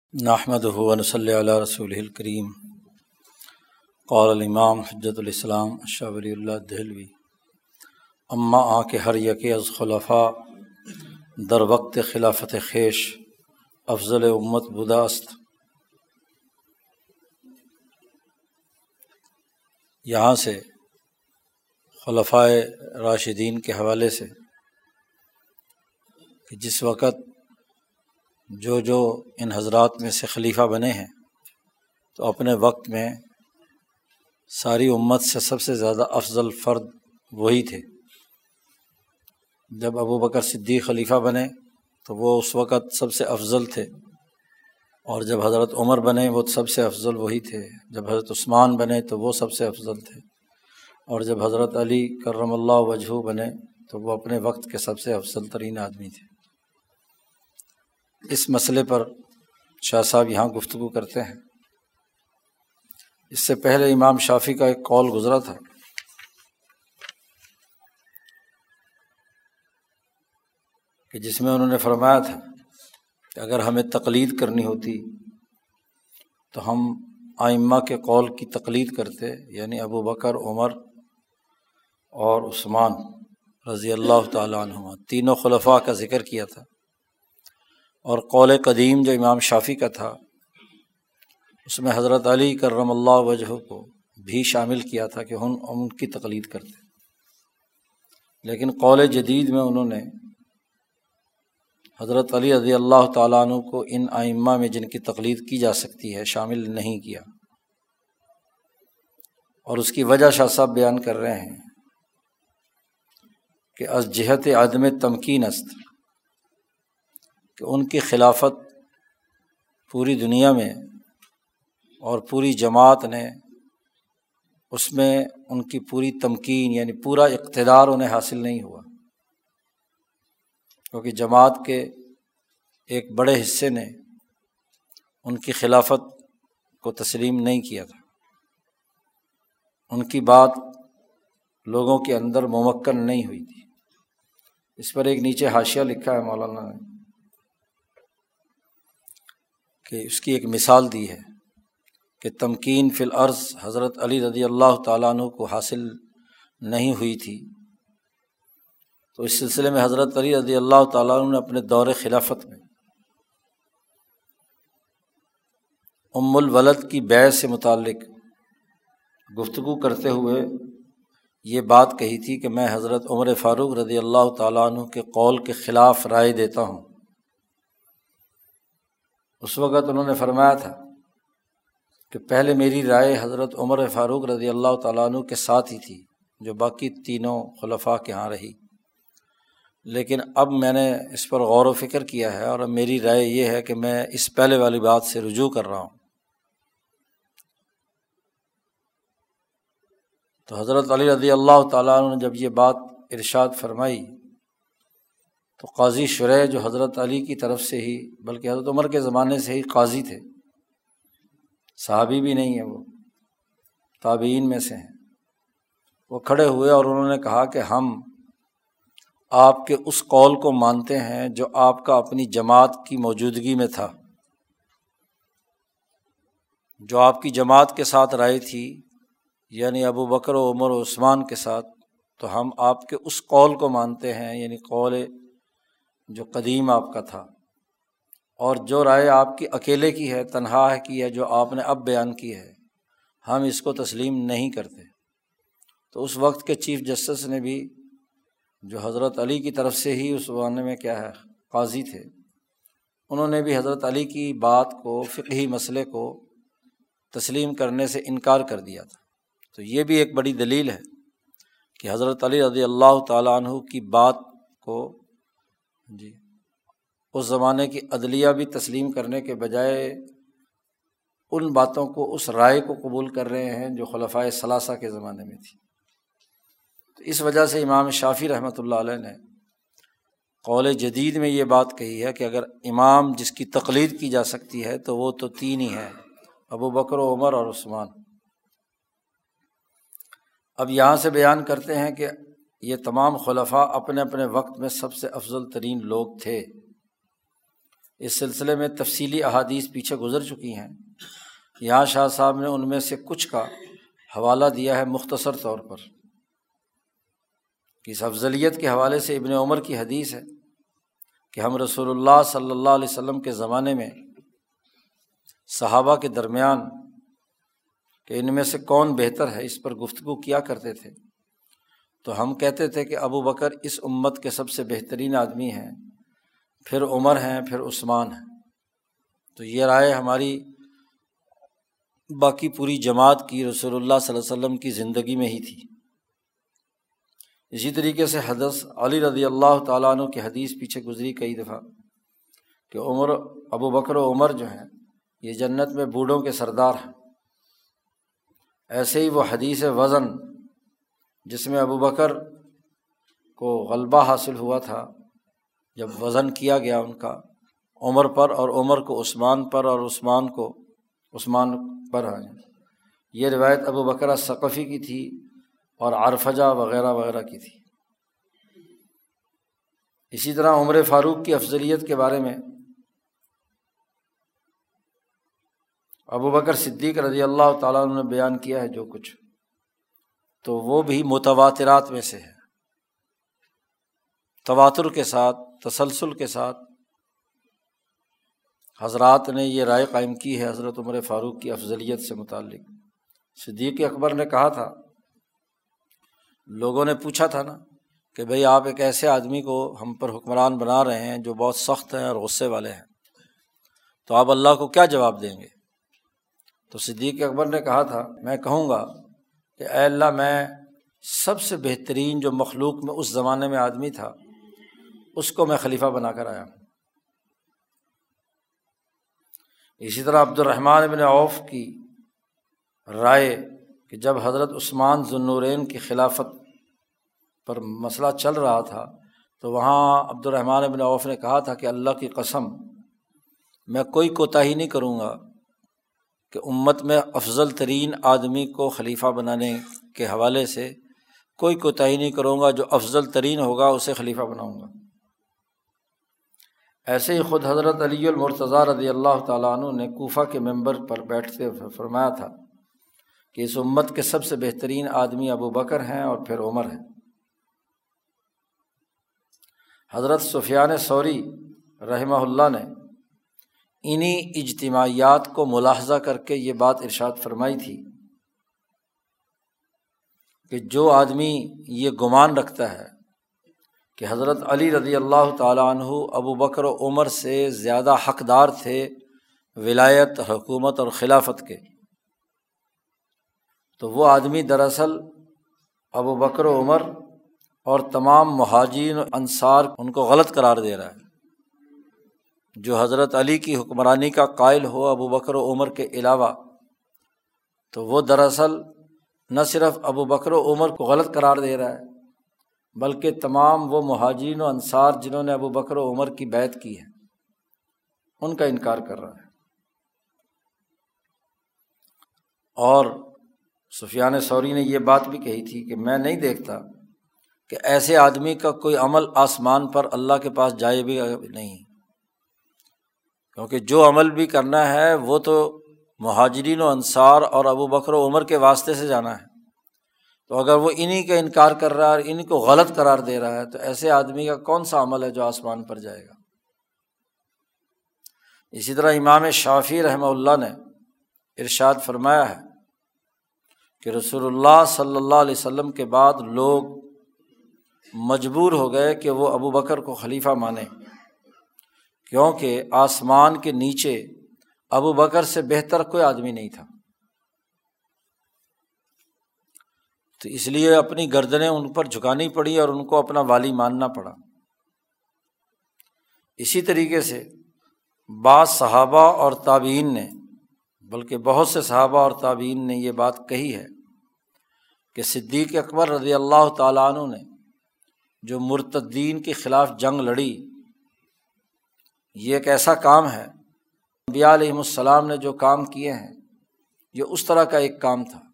نحمدہ ونصلی علی رسولہ الکریم۔ قال الامام حجۃ الاسلام شاہ ولی اللہ دہلوی: اما آ کے ہر یکے از خلفاء در وقت خلافت خیش افضل امت بودا است۔ یہاں سے خلفائے راشدین کے حوالے سے کہ جس وقت جو ان حضرات میں سے خلیفہ بنے ہیں تو اپنے وقت میں ساری امت سے سب سے زیادہ افضل فرد وہی تھے۔ جب ابو بکر صدیق خلیفہ بنے تو وہ اس وقت سب سے افضل تھے، اور جب حضرت عمر بنے وہ سب سے افضل وہی تھے، جب حضرت عثمان بنے تو وہ سب سے افضل تھے، اور جب حضرت علی کرم اللہ وجہہ بنے تو وہ اپنے وقت کے سب سے افضل ترین آدمی تھے۔ اس مسئلے پر شاہ صاحب یہاں گفتگو کرتے ہیں۔ اس سے پہلے امام شافعی کا ایک قول گزرا تھا کہ جس میں انہوں نے فرمایا تھا کہ اگر ہمیں تقلید کرنی ہوتی تو ہم ائمہ کے قول کی تقلید کرتے، یعنی ابو بکر، عمر اور عثمان رضی اللہ تعالیٰ عنہما، تینوں خلفاء کا ذکر کیا تھا، اور قول قدیم جو امام شافعی کا تھا اس میں حضرت علی کرم اللہ وجہہ کو بھی شامل کیا تھا کہ ہم ان کی تقلید کرتے۔ لیکن قول جدید میں انہوں نے حضرت علی رضی اللہ تعالیٰ عنہ کو ان ائمہ میں جن کی تقلید کی جا سکتی ہے شامل نہیں کیا، اور اس کی وجہ شاہ صاحب بیان کر رہے ہیں کہ از جہت عدم تمکین است، کہ ان کی خلافت پوری دنیا میں اور پوری جماعت نے اس میں ان کی پوری تمکین یعنی پورا اقتدار انہیں حاصل نہیں ہوا، کیونکہ جماعت کے ایک بڑے حصے نے ان کی خلافت کو تسلیم نہیں کیا تھا، ان کی بات لوگوں کے اندر ممکن نہیں ہوئی تھی۔ اس پر ایک نیچے حاشیہ لکھا ہے مولانا نے کہ اس کی ایک مثال دی ہے کہ تمکین فی الارض حضرت علی رضی اللہ تعالیٰ عنہ کو حاصل نہیں ہوئی تھی، تو اس سلسلے میں حضرت علی رضی اللہ تعالیٰ عنہ نے اپنے دور خلافت میں ام الولد کی بیع سے متعلق گفتگو کرتے ہوئے یہ بات کہی تھی کہ میں حضرت عمر فاروق رضی اللہ تعالیٰ عنہ کے قول کے خلاف رائے دیتا ہوں۔ اس وقت انہوں نے فرمایا تھا کہ پہلے میری رائے حضرت عمر فاروق رضی اللہ تعالیٰ عنہ کے ساتھ ہی تھی جو باقی تینوں خلفاء کے ہاں رہی، لیکن اب میں نے اس پر غور و فکر کیا ہے اور اب میری رائے یہ ہے کہ میں اس پہلے والی بات سے رجوع کر رہا ہوں۔ تو حضرت علی رضی اللہ تعالیٰ عنہ نے جب یہ بات ارشاد فرمائی تو قاضی شریح جو حضرت علی کی طرف سے ہی بلکہ حضرت عمر کے زمانے سے ہی قاضی تھے، صحابی بھی نہیں ہیں، وہ تابعین میں سے ہیں، وہ کھڑے ہوئے اور انہوں نے کہا کہ ہم آپ کے اس قول کو مانتے ہیں جو آپ کا اپنی جماعت کی موجودگی میں تھا، جو آپ کی جماعت کے ساتھ رائے تھی، یعنی ابو بکر و عمر و عثمان کے ساتھ، تو ہم آپ کے اس قول کو مانتے ہیں، یعنی قول جو قدیم آپ کا تھا، اور جو رائے آپ کی اکیلے کی ہے، تنہا کی ہے، جو آپ نے اب بیان کی ہے، ہم اس کو تسلیم نہیں کرتے۔ تو اس وقت کے چیف جسٹس نے بھی جو حضرت علی کی طرف سے ہی اس زمانے میں کیا ہے قاضی تھے، انہوں نے بھی حضرت علی کی بات کو، فقہی مسئلے کو تسلیم کرنے سے انکار کر دیا تھا۔ تو یہ بھی ایک بڑی دلیل ہے کہ حضرت علی رضی اللہ تعالیٰ عنہ کی بات کو اس زمانے کی عدلیہ بھی تسلیم کرنے کے بجائے ان باتوں کو، اس رائے کو قبول کر رہے ہیں جو خلفائے ثلاثہ کے زمانے میں تھی۔ تو اس وجہ سے امام شافعی رحمۃ اللہ علیہ نے قول جدید میں یہ بات کہی ہے کہ اگر امام جس کی تقلید کی جا سکتی ہے تو وہ تو تین ہی ہیں، ابو بکر و عمر اور عثمان۔ اب یہاں سے بیان کرتے ہیں کہ یہ تمام خلفاء اپنے اپنے وقت میں سب سے افضل ترین لوگ تھے، اس سلسلے میں تفصیلی احادیث پیچھے گزر چکی ہیں، یہاں شاہ صاحب نے ان میں سے کچھ کا حوالہ دیا ہے مختصر طور پر، کہ اس افضلیت کے حوالے سے ابن عمر کی حدیث ہے کہ ہم رسول اللہ صلی اللہ علیہ وسلم کے زمانے میں صحابہ کے درمیان کہ ان میں سے کون بہتر ہے اس پر گفتگو کیا کرتے تھے، تو ہم کہتے تھے کہ ابو بکر اس امت کے سب سے بہترین آدمی ہیں، پھر عمر ہیں، پھر عثمان ہیں۔ تو یہ رائے ہماری باقی پوری جماعت کی رسول اللہ صلی اللہ علیہ وسلم کی زندگی میں ہی تھی۔ اسی طریقے سے حضرت علی رضی اللہ تعالیٰ عنہ کی حدیث پیچھے گزری کئی دفعہ کہ ابو بکر و عمر جو ہیں یہ جنت میں بوڑھوں کے سردار ہیں۔ ایسے ہی وہ حدیث وزن جس میں ابو بکر کو غلبہ حاصل ہوا تھا جب وزن کیا گیا ان کا عمر پر، اور عمر کو عثمان پر، اور عثمان کو عثمان پر آئے، یہ روایت ابو بکر ثقفی کی تھی اور عرفجہ وغیرہ وغیرہ کی تھی۔ اسی طرح عمر فاروق کی افضلیت کے بارے میں ابو بکر صدیق رضی اللہ تعالیٰ عنہ نے بیان کیا ہے جو کچھ، تو وہ بھی متواترات میں سے ہے، تواتر کے ساتھ، تسلسل کے ساتھ حضرات نے یہ رائے قائم کی ہے حضرت عمر فاروق کی افضلیت سے متعلق۔ صدیق اکبر نے کہا تھا، لوگوں نے پوچھا تھا نا کہ بھئی آپ ایک ایسے آدمی کو ہم پر حکمران بنا رہے ہیں جو بہت سخت ہیں اور غصے والے ہیں، تو آپ اللہ کو کیا جواب دیں گے؟ تو صدیق اکبر نے کہا تھا، میں کہوں گا کہ اے اللہ، میں سب سے بہترین جو مخلوق میں اس زمانے میں آدمی تھا اس کو میں خلیفہ بنا کر آیا ہوں۔ اسی طرح عبد الرحمن بن عوف کی رائے کہ جب حضرت عثمان ذو النورین کی خلافت پر مسئلہ چل رہا تھا تو وہاں عبد الرحمن بن عوف نے کہا تھا کہ اللہ کی قسم میں کوئی کوتاہی نہیں کروں گا کہ امت میں افضل ترین آدمی کو خلیفہ بنانے کے حوالے سے کوئی کوتاہی نہیں کروں گا، جو افضل ترین ہوگا اسے خلیفہ بناؤں گا۔ ایسے ہی خود حضرت علی المرتضیٰ رضی اللہ تعالیٰ عنہ نے کوفہ کے ممبر پر بیٹھتے ہوئے فرمایا تھا کہ اس امت کے سب سے بہترین آدمی ابو بکر ہیں اور پھر عمر ہیں۔ حضرت سفیان ثوری رحمہ اللہ نے انہی اجتماعیات کو ملاحظہ کر کے یہ بات ارشاد فرمائی تھی کہ جو آدمی یہ گمان رکھتا ہے کہ حضرت علی رضی اللہ تعالیٰ عنہ ابو بکر و عمر سے زیادہ حقدار تھے ولایت، حکومت اور خلافت کے، تو وہ آدمی دراصل ابو بکر و عمر اور تمام مہاجرین و انصار ان کو غلط قرار دے رہا ہے۔ جو حضرت علی کی حکمرانی کا قائل ہو ابو بکر و عمر کے علاوہ، تو وہ دراصل نہ صرف ابو بکر و عمر کو غلط قرار دے رہا ہے بلکہ تمام وہ مہاجرین و انصار جنہوں نے ابو بکر و عمر کی بیعت کی ہے ان کا انکار کر رہا ہے۔ اور سفیان ثوری نے یہ بات بھی کہی تھی کہ میں نہیں دیکھتا کہ ایسے آدمی کا کوئی عمل آسمان پر اللہ کے پاس جائے بھی نہیں، کیونکہ جو عمل بھی کرنا ہے وہ تو مہاجرین و انصار اور ابو بکر و عمر کے واسطے سے جانا ہے، تو اگر وہ انہی کا انکار کر رہا ہے اور انہی کو غلط قرار دے رہا ہے تو ایسے آدمی کا کون سا عمل ہے جو آسمان پر جائے گا؟ اسی طرح امام شافعی رحمہ اللہ نے ارشاد فرمایا ہے کہ رسول اللہ صلی اللہ علیہ وسلم کے بعد لوگ مجبور ہو گئے کہ وہ ابو بکر کو خلیفہ مانیں، کیونکہ آسمان کے نیچے ابو بکر سے بہتر کوئی آدمی نہیں تھا، تو اس لیے اپنی گردنیں ان پر جھکانی پڑی اور ان کو اپنا والی ماننا پڑا۔ اسی طریقے سے بعض صحابہ اور تابعین نے، بلکہ بہت سے صحابہ اور تابعین نے یہ بات کہی ہے کہ صدیق اکبر رضی اللہ تعالیٰ عنہ نے جو مرتدین کے خلاف جنگ لڑی، یہ ایک ایسا کام ہے، انبیاء علیہم السلام نے جو کام کیے ہیں یہ اس طرح کا ایک کام تھا۔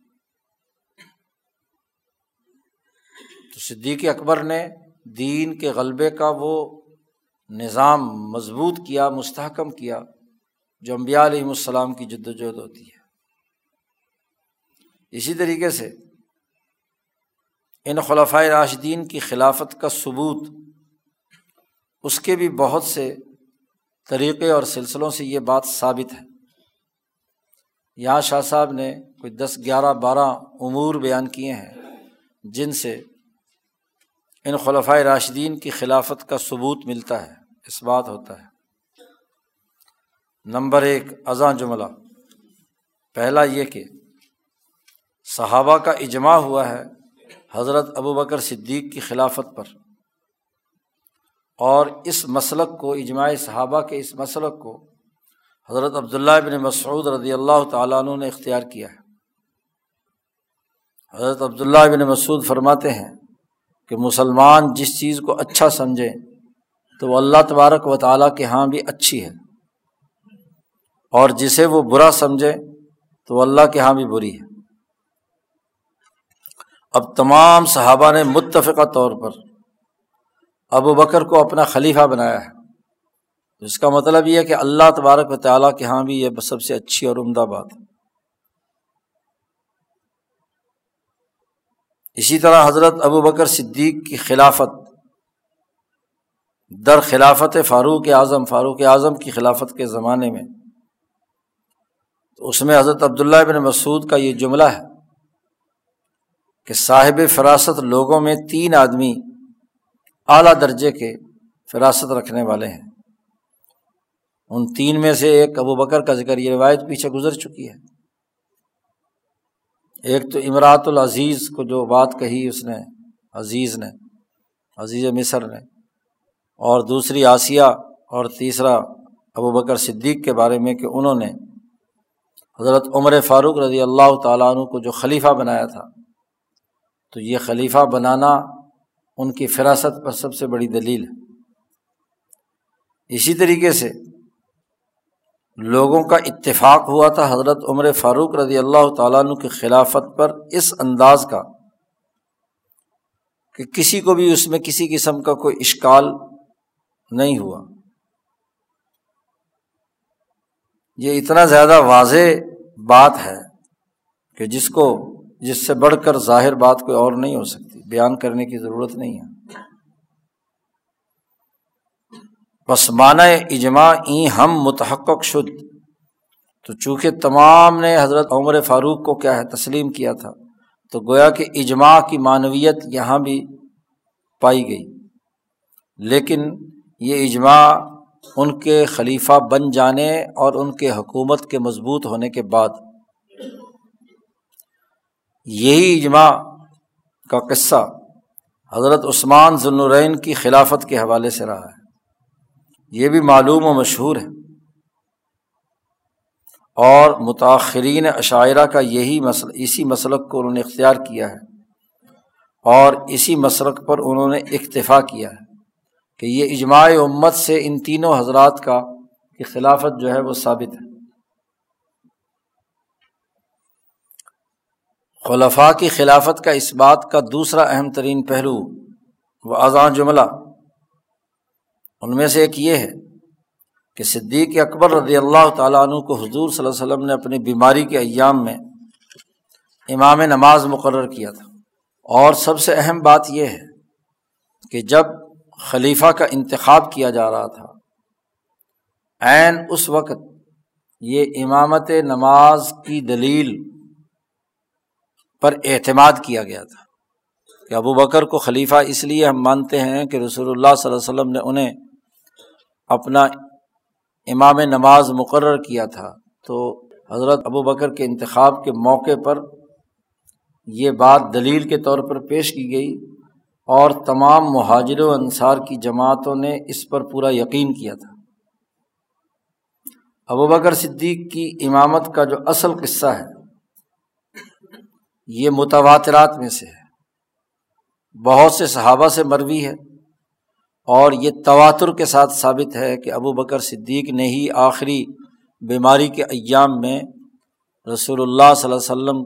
تو صدیق اکبر نے دین کے غلبے کا وہ نظام مضبوط کیا، مستحکم کیا، جو انبیاء علیہم السلام کی جدوجہد ہوتی ہے۔ اسی طریقے سے ان خلفائے راشدین کی خلافت کا ثبوت، اس کے بھی بہت سے طریقے اور سلسلوں سے یہ بات ثابت ہے۔ یہاں شاہ صاحب نے کوئی 10 11 12 امور بیان کیے ہیں جن سے ان خلفائے راشدین کی خلافت کا ثبوت ملتا ہے، اس بات ہوتا ہے۔ نمبر 1 ازاں جملہ، پہلا یہ کہ صحابہ کا اجماع ہوا ہے حضرت ابوبکر صدیق کی خلافت پر، اور اس مسلک کو، اجماع صحابہ کے اس مسلک کو حضرت عبداللہ بن مسعود رضی اللہ تعالیٰ عنہ نے اختیار کیا ہے۔ حضرت عبداللہ بن مسعود فرماتے ہیں کہ مسلمان جس چیز کو اچھا سمجھے تو وہ اللہ تبارک و تعالیٰ کے ہاں بھی اچھی ہے، اور جسے وہ برا سمجھے تو وہ اللہ کے ہاں بھی بری ہے۔ اب تمام صحابہ نے متفقہ طور پر ابو بکر کو اپنا خلیفہ بنایا ہے، اس کا مطلب یہ ہے کہ اللہ تبارک و تعالیٰ کے ہاں بھی یہ سب سے اچھی اور عمدہ بات ہے۔ اسی طرح حضرت ابو بکر صدیق کی خلافت در خلافت فاروق اعظم کی خلافت کے زمانے میں، تو اس میں حضرت عبداللہ بن مسعود کا یہ جملہ ہے کہ صاحب فراست لوگوں میں 3 آدمی اعلیٰ درجے کے فراست رکھنے والے ہیں، ان 3 میں سے ایک ابو بکر کا ذکر، یہ روایت پیچھے گزر چکی ہے۔ ایک تو امراۃ العزیز کو جو بات کہی اس نے، عزیز مصر نے، اور دوسری آسیہ، اور تیسرا ابو بکر صدیق کے بارے میں کہ انہوں نے حضرت عمر فاروق رضی اللہ تعالیٰ عنہ کو جو خلیفہ بنایا تھا، تو یہ خلیفہ بنانا ان کی فراست پر سب سے بڑی دلیل ہے۔ اسی طریقے سے لوگوں کا اتفاق ہوا تھا حضرت عمر فاروق رضی اللہ تعالیٰ عنہ کی خلافت پر اس انداز کا کہ کسی کو بھی اس میں کسی قسم کا کوئی اشکال نہیں ہوا۔ یہ اتنا زیادہ واضح بات ہے کہ جس سے بڑھ کر ظاہر بات کوئی اور نہیں ہو سکتی، بیان کرنے کی ضرورت نہیں ہے۔ پس معنی اجماع این ہم متحقق شد، تو چونکہ تمام نے حضرت عمر فاروق کو کیا ہے تسلیم کیا تھا، تو گویا کہ اجماع کی معنویت یہاں بھی پائی گئی، لیکن یہ اجماع ان کے خلیفہ بن جانے اور ان کے حکومت کے مضبوط ہونے کے بعد۔ یہی اجماع کا قصہ حضرت عثمان ذو النورین کی خلافت کے حوالے سے رہا ہے، یہ بھی معلوم و مشہور ہے، اور متاخرین اشاعرہ کا اسی مسلک کو انہوں نے اختیار کیا ہے، اور اسی مسلک پر انہوں نے اکتفا کیا ہے کہ یہ اجماع امت سے ان تینوں حضرات کی خلافت جو ہے وہ ثابت ہے۔ خلفاء کی خلافت کا اس بات کا دوسرا اہم ترین پہلو وہ ازاں جملہ، ان میں سے ایک یہ ہے کہ صدیق اکبر رضی اللہ تعالیٰ عنہ کو حضور صلی اللہ علیہ وسلم نے اپنی بیماری کے ایام میں امام نماز مقرر کیا تھا، اور سب سے اہم بات یہ ہے کہ جب خلیفہ کا انتخاب کیا جا رہا تھا، عین اس وقت یہ امامت نماز کی دلیل پر اعتماد کیا گیا تھا کہ ابو بکر کو خلیفہ اس لیے ہم مانتے ہیں کہ رسول اللہ صلی اللہ علیہ وسلم نے انہیں اپنا امام نماز مقرر کیا تھا، تو حضرت ابو بکر کے انتخاب کے موقع پر یہ بات دلیل کے طور پر پیش کی گئی، اور تمام مہاجر و انصار کی جماعتوں نے اس پر پورا یقین کیا تھا۔ ابو بکر صدیق کی امامت کا جو اصل قصہ ہے یہ متواترات میں سے ہے، بہت سے صحابہ سے مروی ہے، اور یہ تواتر کے ساتھ ثابت ہے کہ ابو بکر صدیق نے ہی آخری بیماری کے ایام میں رسول اللہ صلی اللہ علیہ وسلم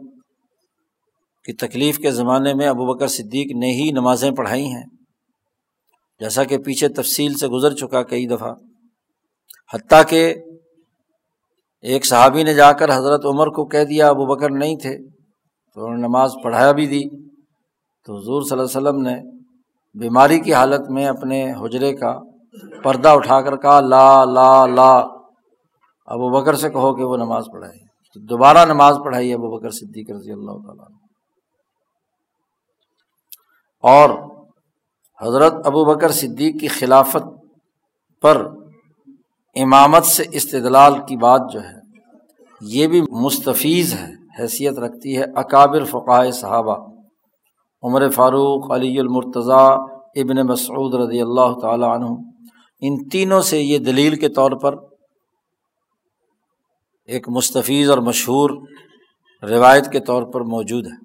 کی تکلیف کے زمانے میں ابو بکر صدیق نے ہی نمازیں پڑھائی ہیں، جیسا کہ پیچھے تفصیل سے گزر چکا کئی دفعہ، حتیٰ کہ ایک صحابی نے جا کر حضرت عمر کو کہہ دیا، ابو بکر نہیں تھے تو انہوں نے نماز پڑھایا بھی دی، تو حضور صلی اللہ علیہ وسلم نے بیماری کی حالت میں اپنے حجرے کا پردہ اٹھا کر کہا، لا لا لا، ابو بکر سے کہو کہ وہ نماز پڑھائے، تو دوبارہ نماز پڑھائی ابو بکر صدیق رضی اللہ تعالیٰ عنہ۔ اور حضرت ابو بکر صدیق کی خلافت پر امامت سے استدلال کی بات جو ہے یہ بھی مستفیض ہے، حیثیت رکھتی ہے اکابر فقہائے صحابہ، عمر فاروق، علی المرتضیٰ، ابن مسعود رضی اللہ تعالی عنہ، ان تینوں سے یہ دلیل کے طور پر ایک مستفیض اور مشہور روایت کے طور پر موجود ہے۔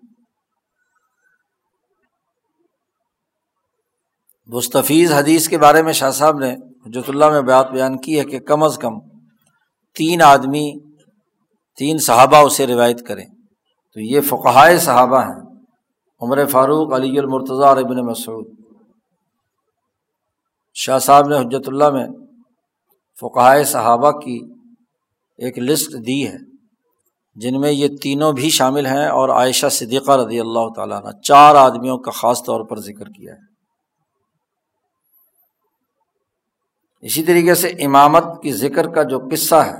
مستفیض حدیث کے بارے میں شاہ صاحب نے حجت اللہ میں بات بیان کی ہے کہ کم از کم 3 صحابہ اسے روایت کریں، تو یہ فقہائے صحابہ ہیں، عمر فاروق، علی المرتضیٰ اور ابن مسعود۔ شاہ صاحب نے حجت اللہ میں فقہائے صحابہ کی ایک لسٹ دی ہے جن میں یہ تینوں بھی شامل ہیں، اور عائشہ صدیقہ رضی اللہ تعالیٰ عنہ، 4 آدمیوں کا خاص طور پر ذکر کیا ہے۔ اسی طریقے سے امامت کی ذکر کا جو قصہ ہے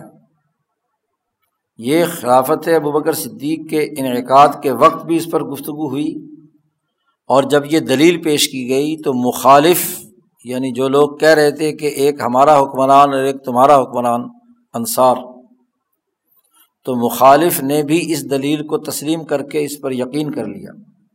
یہ خلافت ابو بکر صدیق کے انعقاد کے وقت بھی اس پر گفتگو ہوئی، اور جب یہ دلیل پیش کی گئی تو مخالف، یعنی جو لوگ کہہ رہے تھے کہ ایک ہمارا حکمران اور ایک تمہارا حکمران انصار، تو مخالف نے بھی اس دلیل کو تسلیم کر کے اس پر یقین کر لیا۔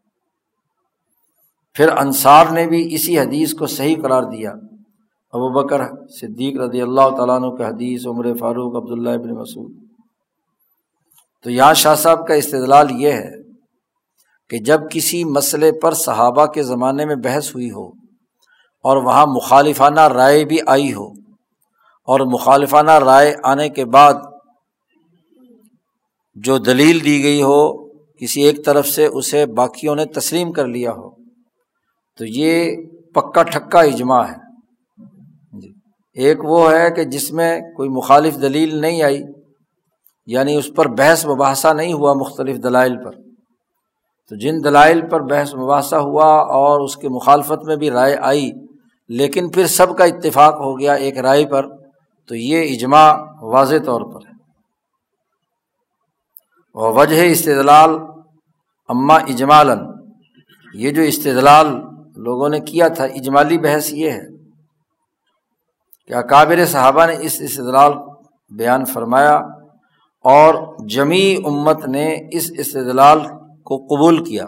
پھر انصار نے بھی اسی حدیث کو صحیح قرار دیا، ابو بکر صدیق رضی اللہ تعالیٰ عنہ کا حدیث، عمر فاروق، عبداللہ ابن مسعود۔ تو یہاں شاہ صاحب کا استدلال یہ ہے کہ جب کسی مسئلے پر صحابہ کے زمانے میں بحث ہوئی ہو اور وہاں مخالفانہ رائے بھی آئی ہو، اور مخالفانہ رائے آنے کے بعد جو دلیل دی گئی ہو کسی ایک طرف سے، اسے باقیوں نے تسلیم کر لیا ہو، تو یہ پکا ٹھکا اجماع ہے۔ ایک وہ ہے کہ جس میں کوئی مخالف دلیل نہیں آئی، یعنی اس پر بحث مباحثہ نہیں ہوا مختلف دلائل پر، تو جن دلائل پر بحث مباحثہ ہوا اور اس کے مخالفت میں بھی رائے آئی لیکن پھر سب کا اتفاق ہو گیا ایک رائے پر، تو یہ اجماع واضح طور پر ہے۔ ووجہ استدلال اما اجمالاً، یہ جو استدلال لوگوں نے کیا تھا، اجمالی بحث یہ ہے کہ اکابر صحابہ نے اس استدلال بیان فرمایا اور جمیع امت نے اس استدلال کو قبول کیا،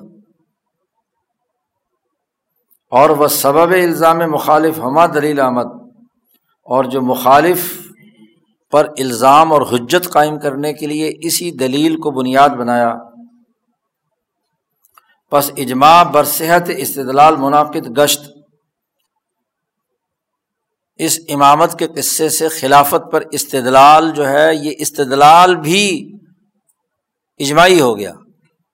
اور وہ سبب الزام مخالف ہما دلیل آمد، اور جو مخالف پر الزام اور حجت قائم کرنے کے لیے اسی دلیل کو بنیاد بنایا، پس اجماع برصحت استدلال منعقد گشت۔ اس امامت کے قصے سے خلافت پر استدلال جو ہے، یہ استدلال بھی اجماعی ہو گیا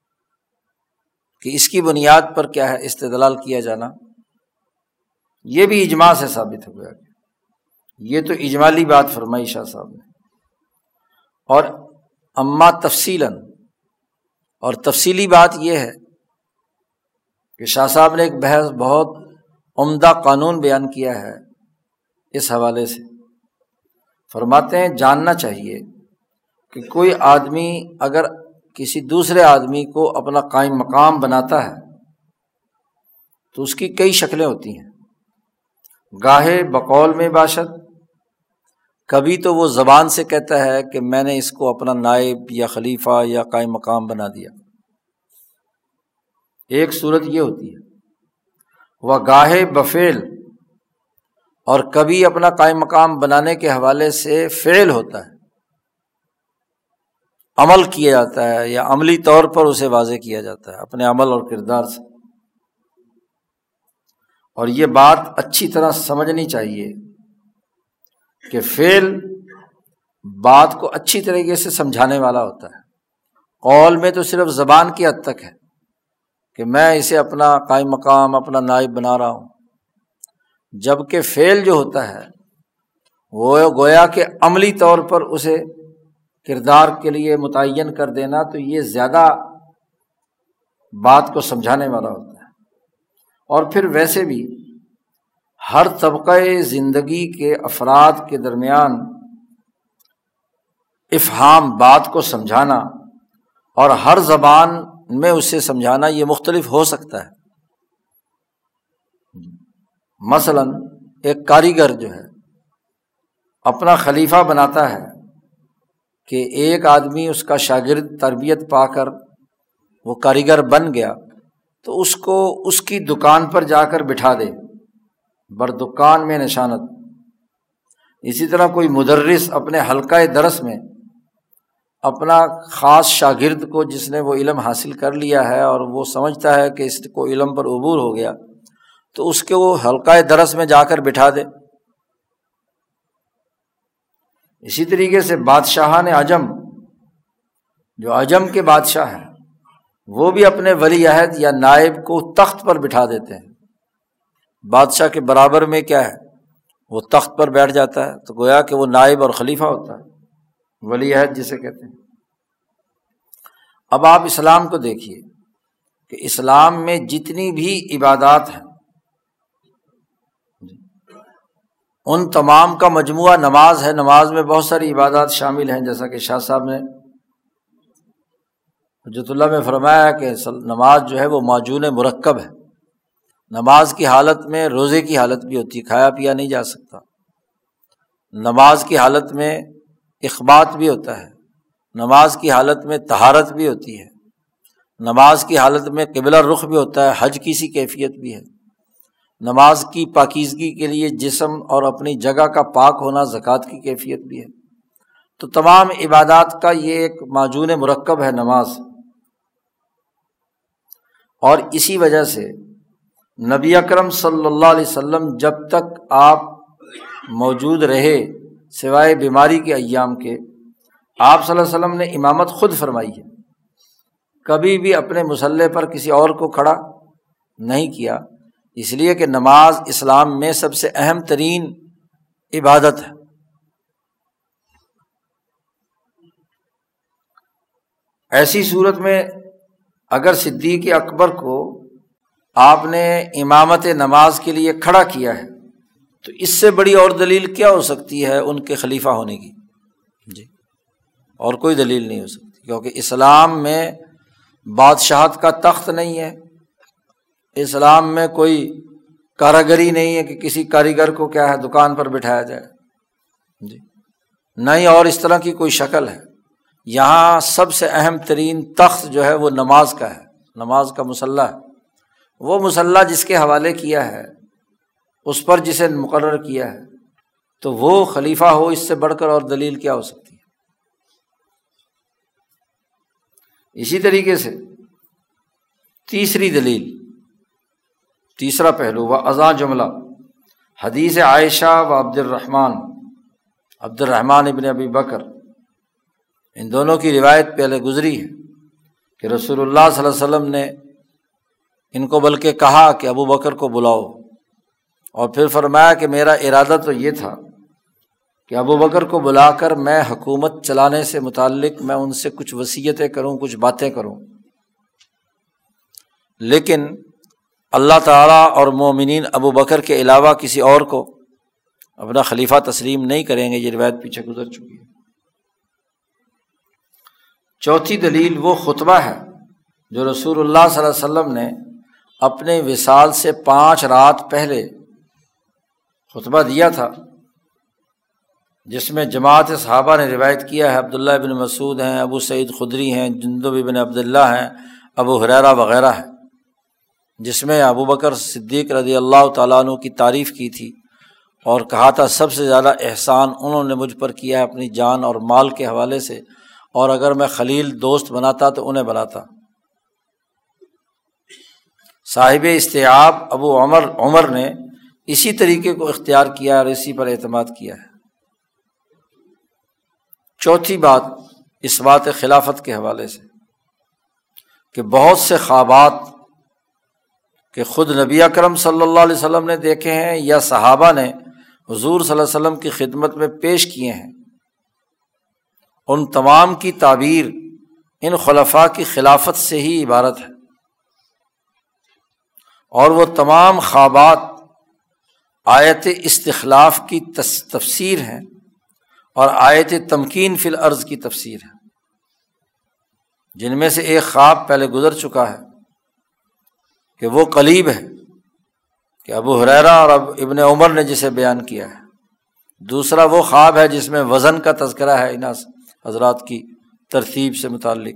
کہ اس کی بنیاد پر کیا ہے استدلال کیا جانا، یہ بھی اجماع سے ثابت ہو گیا۔ یہ تو اجمالی بات فرمائی شاہ صاحب نے۔ اور اما تفصیلاً، اور تفصیلی بات یہ ہے کہ شاہ صاحب نے ایک بحث بہت عمدہ قانون بیان کیا ہے اس حوالے سے۔ فرماتے ہیں جاننا چاہیے کہ کوئی آدمی اگر کسی دوسرے آدمی کو اپنا قائم مقام بناتا ہے تو اس کی کئی شکلیں ہوتی ہیں، گاہے بقول میں باشد، کبھی تو وہ زبان سے کہتا ہے کہ میں نے اس کو اپنا نائب یا خلیفہ یا قائم مقام بنا دیا، ایک صورت یہ ہوتی ہے، وہ گاہے بفعل، اور کبھی اپنا قائم مقام بنانے کے حوالے سے فعل ہوتا ہے، عمل کیا جاتا ہے یا عملی طور پر اسے واضح کیا جاتا ہے اپنے عمل اور کردار سے۔ اور یہ بات اچھی طرح سمجھنی چاہیے کہ فعل بات کو اچھی طریقے سے سمجھانے والا ہوتا ہے، قول میں تو صرف زبان کی حد تک ہے کہ میں اسے اپنا قائم مقام، اپنا نائب بنا رہا ہوں، جبکہ فعل جو ہوتا ہے وہ گویا کہ عملی طور پر اسے کردار کے لیے متعین کر دینا، تو یہ زیادہ بات کو سمجھانے والا ہوتا ہے۔ اور پھر ویسے بھی ہر طبقہ زندگی کے افراد کے درمیان افہام، بات کو سمجھانا، اور ہر زبان میں اسے سمجھانا یہ مختلف ہو سکتا ہے۔ مثلا ایک کاریگر جو ہے اپنا خلیفہ بناتا ہے کہ ایک آدمی اس کا شاگرد تربیت پا کر وہ کاریگر بن گیا، تو اس کو اس کی دکان پر جا کر بٹھا دے، بر دکان میں نشانت۔ اسی طرح کوئی مدرس اپنے حلقہ درس میں اپنا خاص شاگرد کو، جس نے وہ علم حاصل کر لیا ہے اور وہ سمجھتا ہے کہ اس کو علم پر عبور ہو گیا، تو اس کے وہ حلقہ درس میں جا کر بٹھا دے۔ اسی طریقے سے بادشاہان عجم، جو عجم کے بادشاہ ہیں، وہ بھی اپنے ولی عہد یا نائب کو تخت پر بٹھا دیتے ہیں۔ بادشاہ کے برابر میں کیا ہے، وہ تخت پر بیٹھ جاتا ہے، تو گویا کہ وہ نائب اور خلیفہ ہوتا ہے، ولی عہد جسے کہتے ہیں۔ اب آپ اسلام کو دیکھیے کہ اسلام میں جتنی بھی عبادات ہیں ان تمام کا مجموعہ نماز ہے۔ نماز میں بہت ساری عبادات شامل ہیں، جیسا کہ شاہ صاحب نے حجت اللہ میں فرمایا کہ نماز جو ہے وہ معجون مرکب ہے۔ نماز کی حالت میں روزے کی حالت بھی ہوتی ہے، کھایا پیا نہیں جا سکتا۔ نماز کی حالت میں اخبات بھی ہوتا ہے، نماز کی حالت میں طہارت بھی ہوتی ہے، نماز کی حالت میں قبلہ رخ بھی ہوتا ہے، حج کی سی کیفیت بھی ہے۔ نماز کی پاکیزگی کے لیے جسم اور اپنی جگہ کا پاک ہونا، زکوٰۃ کی کیفیت بھی ہے۔ تو تمام عبادات کا یہ ایک معجون مرکب ہے نماز۔ اور اسی وجہ سے نبی اکرم صلی اللہ علیہ وسلم جب تک آپ موجود رہے، سوائے بیماری کے ایام کے، آپ صلی اللہ علیہ وسلم نے امامت خود فرمائی ہے، کبھی بھی اپنے مصلی پر کسی اور کو کھڑا نہیں کیا، اس لیے کہ نماز اسلام میں سب سے اہم ترین عبادت ہے۔ ایسی صورت میں اگر صدیق اکبر کو آپ نے امامت نماز کے لیے کھڑا کیا ہے، تو اس سے بڑی اور دلیل کیا ہو سکتی ہے ان کے خلیفہ ہونے کی؟ جی، اور کوئی دلیل نہیں ہو سکتی، کیونکہ اسلام میں بادشاہت کا تخت نہیں ہے، اسلام میں کوئی کاراگری نہیں ہے کہ کسی کاریگر کو کیا ہے دکان پر بٹھایا جائے، جی نہیں، اور اس طرح کی کوئی شکل ہے۔ یہاں سب سے اہم ترین تخت جو ہے وہ نماز کا ہے، نماز کا مصلی ہے۔ وہ مصلی جس کے حوالے کیا ہے، اس پر جسے مقرر کیا ہے، تو وہ خلیفہ ہو، اس سے بڑھ کر اور دلیل کیا ہو سکتی ہے؟ اسی طریقے سے تیسری دلیل، تیسرا پہلو، وہ ازاں جملہ، حدیث عائشہ و عبد الرحمن ابن ابی بکر، ان دونوں کی روایت پہلے گزری ہے کہ رسول اللہ صلی اللہ علیہ وسلم نے ان کو بلکہ کہا کہ ابو بکر کو بلاؤ، اور پھر فرمایا کہ میرا ارادہ تو یہ تھا کہ ابو بکر کو بلا کر میں حکومت چلانے سے متعلق میں ان سے کچھ وصیتیں کروں، کچھ باتیں کروں، لیکن اللہ تعالیٰ اور مومنین ابو بکر کے علاوہ کسی اور کو اپنا خلیفہ تسلیم نہیں کریں گے۔ یہ روایت پیچھے گزر چکی ہے۔ چوتھی دلیل وہ خطبہ ہے جو رسول اللہ صلی اللہ علیہ وسلم نے اپنے وصال سے 5 رات پہلے خطبہ دیا تھا، جس میں جماعت صحابہ نے روایت کیا ہے، عبداللہ بن مسعود ہیں، ابو سعید خدری ہیں، جندب بن عبداللہ ہیں، ابو ہریرہ وغیرہ ہیں، جس میں ابو بکر صدیق رضی اللہ تعالیٰ عنہ کی تعریف کی تھی اور کہا تھا سب سے زیادہ احسان انہوں نے مجھ پر کیا ہے اپنی جان اور مال کے حوالے سے، اور اگر میں خلیل دوست بناتا تو انہیں بناتا۔ صاحب استیعاب ابو عمر نے اسی طریقے کو اختیار کیا اور اسی پر اعتماد کیا ہے۔ چوتھی بات اس بات خلافت کے حوالے سے کہ بہت سے خوابات کہ خود نبی اکرم صلی اللہ علیہ وسلم نے دیکھے ہیں یا صحابہ نے حضور صلی اللہ علیہ وسلم کی خدمت میں پیش کیے ہیں، ان تمام کی تعبیر ان خلفاء کی خلافت سے ہی عبارت ہے، اور وہ تمام خوابات آیت استخلاف کی تفسیر ہیں اور آیت تمکین فی الارض کی تفسیر ہے، جن میں سے ایک خواب پہلے گزر چکا ہے کہ وہ قلیب ہے کہ ابو ہریرہ اور ابن عمر نے جسے بیان کیا ہے، دوسرا وہ خواب ہے جس میں وزن کا تذکرہ ہے ان حضرات کی ترتیب سے متعلق،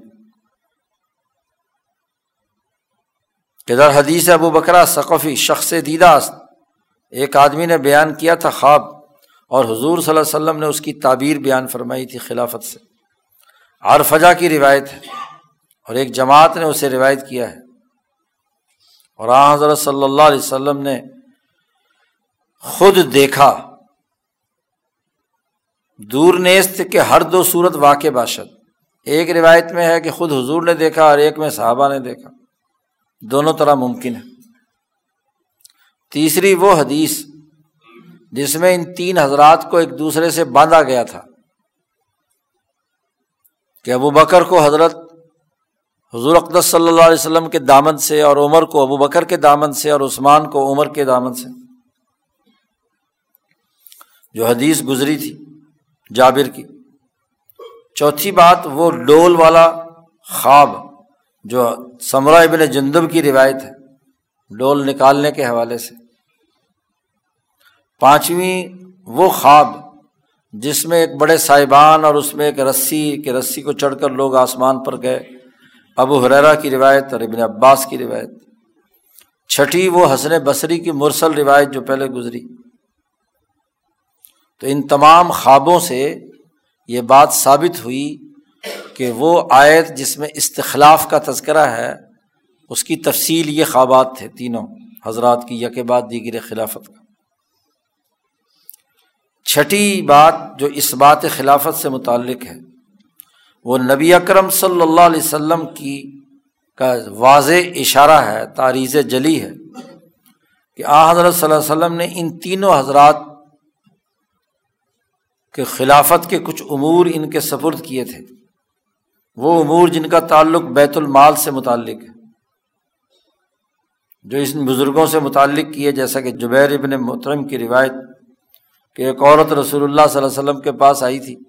کہ در حدیث ابو بکرہ ثقفی شخص دیدہ است، ایک آدمی نے بیان کیا تھا خواب، اور حضور صلی اللہ علیہ وسلم نے اس کی تعبیر بیان فرمائی تھی خلافت سے۔ عرفجہ کی روایت ہے اور ایک جماعت نے اسے روایت کیا ہے، اور آن حضرت صلی اللہ علیہ وسلم نے خود دیکھا، دور نیست کہ ہر دو صورت واقع باشد، ایک روایت میں ہے کہ خود حضور نے دیکھا اور ایک میں صحابہ نے دیکھا، دونوں طرح ممکن ہے۔ تیسری وہ حدیث جس میں ان تین حضرات کو ایک دوسرے سے باندھا گیا تھا کہ ابو بکر کو حضرت حضور اقدس صلی اللہ علیہ وسلم کے دامن سے، اور عمر کو ابو بکر کے دامن سے، اور عثمان کو عمر کے دامن سے، جو حدیث گزری تھی جابر کی۔ چوتھی بات وہ ڈول والا خواب جو سمرہ ابن جندب کی روایت ہے، ڈول نکالنے کے حوالے سے۔ پانچویں وہ خواب جس میں ایک بڑے سائبان اور اس میں ایک رسی کو چڑھ کر لوگ آسمان پر گئے، ابو ہریرہ کی روایت اور ابن عباس کی روایت۔ چھٹی وہ حسن بصری کی مرسل روایت جو پہلے گزری۔ تو ان تمام خوابوں سے یہ بات ثابت ہوئی کہ وہ آیت جس میں استخلاف کا تذکرہ ہے اس کی تفصیل یہ خوابات تھے تینوں حضرات کی، یکے بعد دیگر خلافت کا۔ چھٹی بات جو اس بات خلافت سے متعلق ہے وہ نبی اکرم صلی اللہ علیہ وسلم کی کا واضح اشارہ ہے، تعریض جلی ہے کہ آن حضرت صلی اللہ علیہ وسلم نے ان تینوں حضرات کے خلافت کے کچھ امور ان کے سپرد کیے تھے، وہ امور جن کا تعلق بیت المال سے متعلق ہے، جو اس بزرگوں سے متعلق کیے، جیسا کہ جبیر ابن مطعم کی روایت کہ ایک عورت رسول اللہ صلی اللہ علیہ وسلم کے پاس آئی تھی،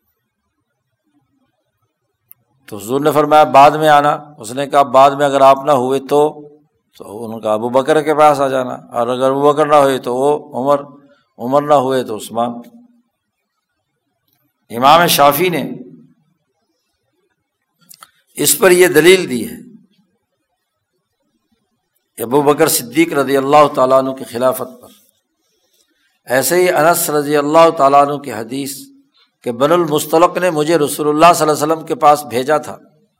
تو حضور نے فرمایا بعد میں آنا، اس نے کہا بعد میں اگر آپ نہ ہوئے تو انہوں نے کہا ابو بکر کے پاس آ جانا، اور اگر ابو بکر نہ ہوئے تو وہ عمر نہ ہوئے تو عثمان۔ امام شافعی نے اس پر یہ دلیل دی ہے کہ ابو بکر صدیق رضی اللہ تعالیٰ عنہ کی خلافت پر۔ ایسے ہی انس رضی اللہ تعالیٰ عنہ کی حدیث کہ بن المستلق نے مجھے رسول اللہ صلی اللہ علیہ وسلم کے پاس بھیجا تھا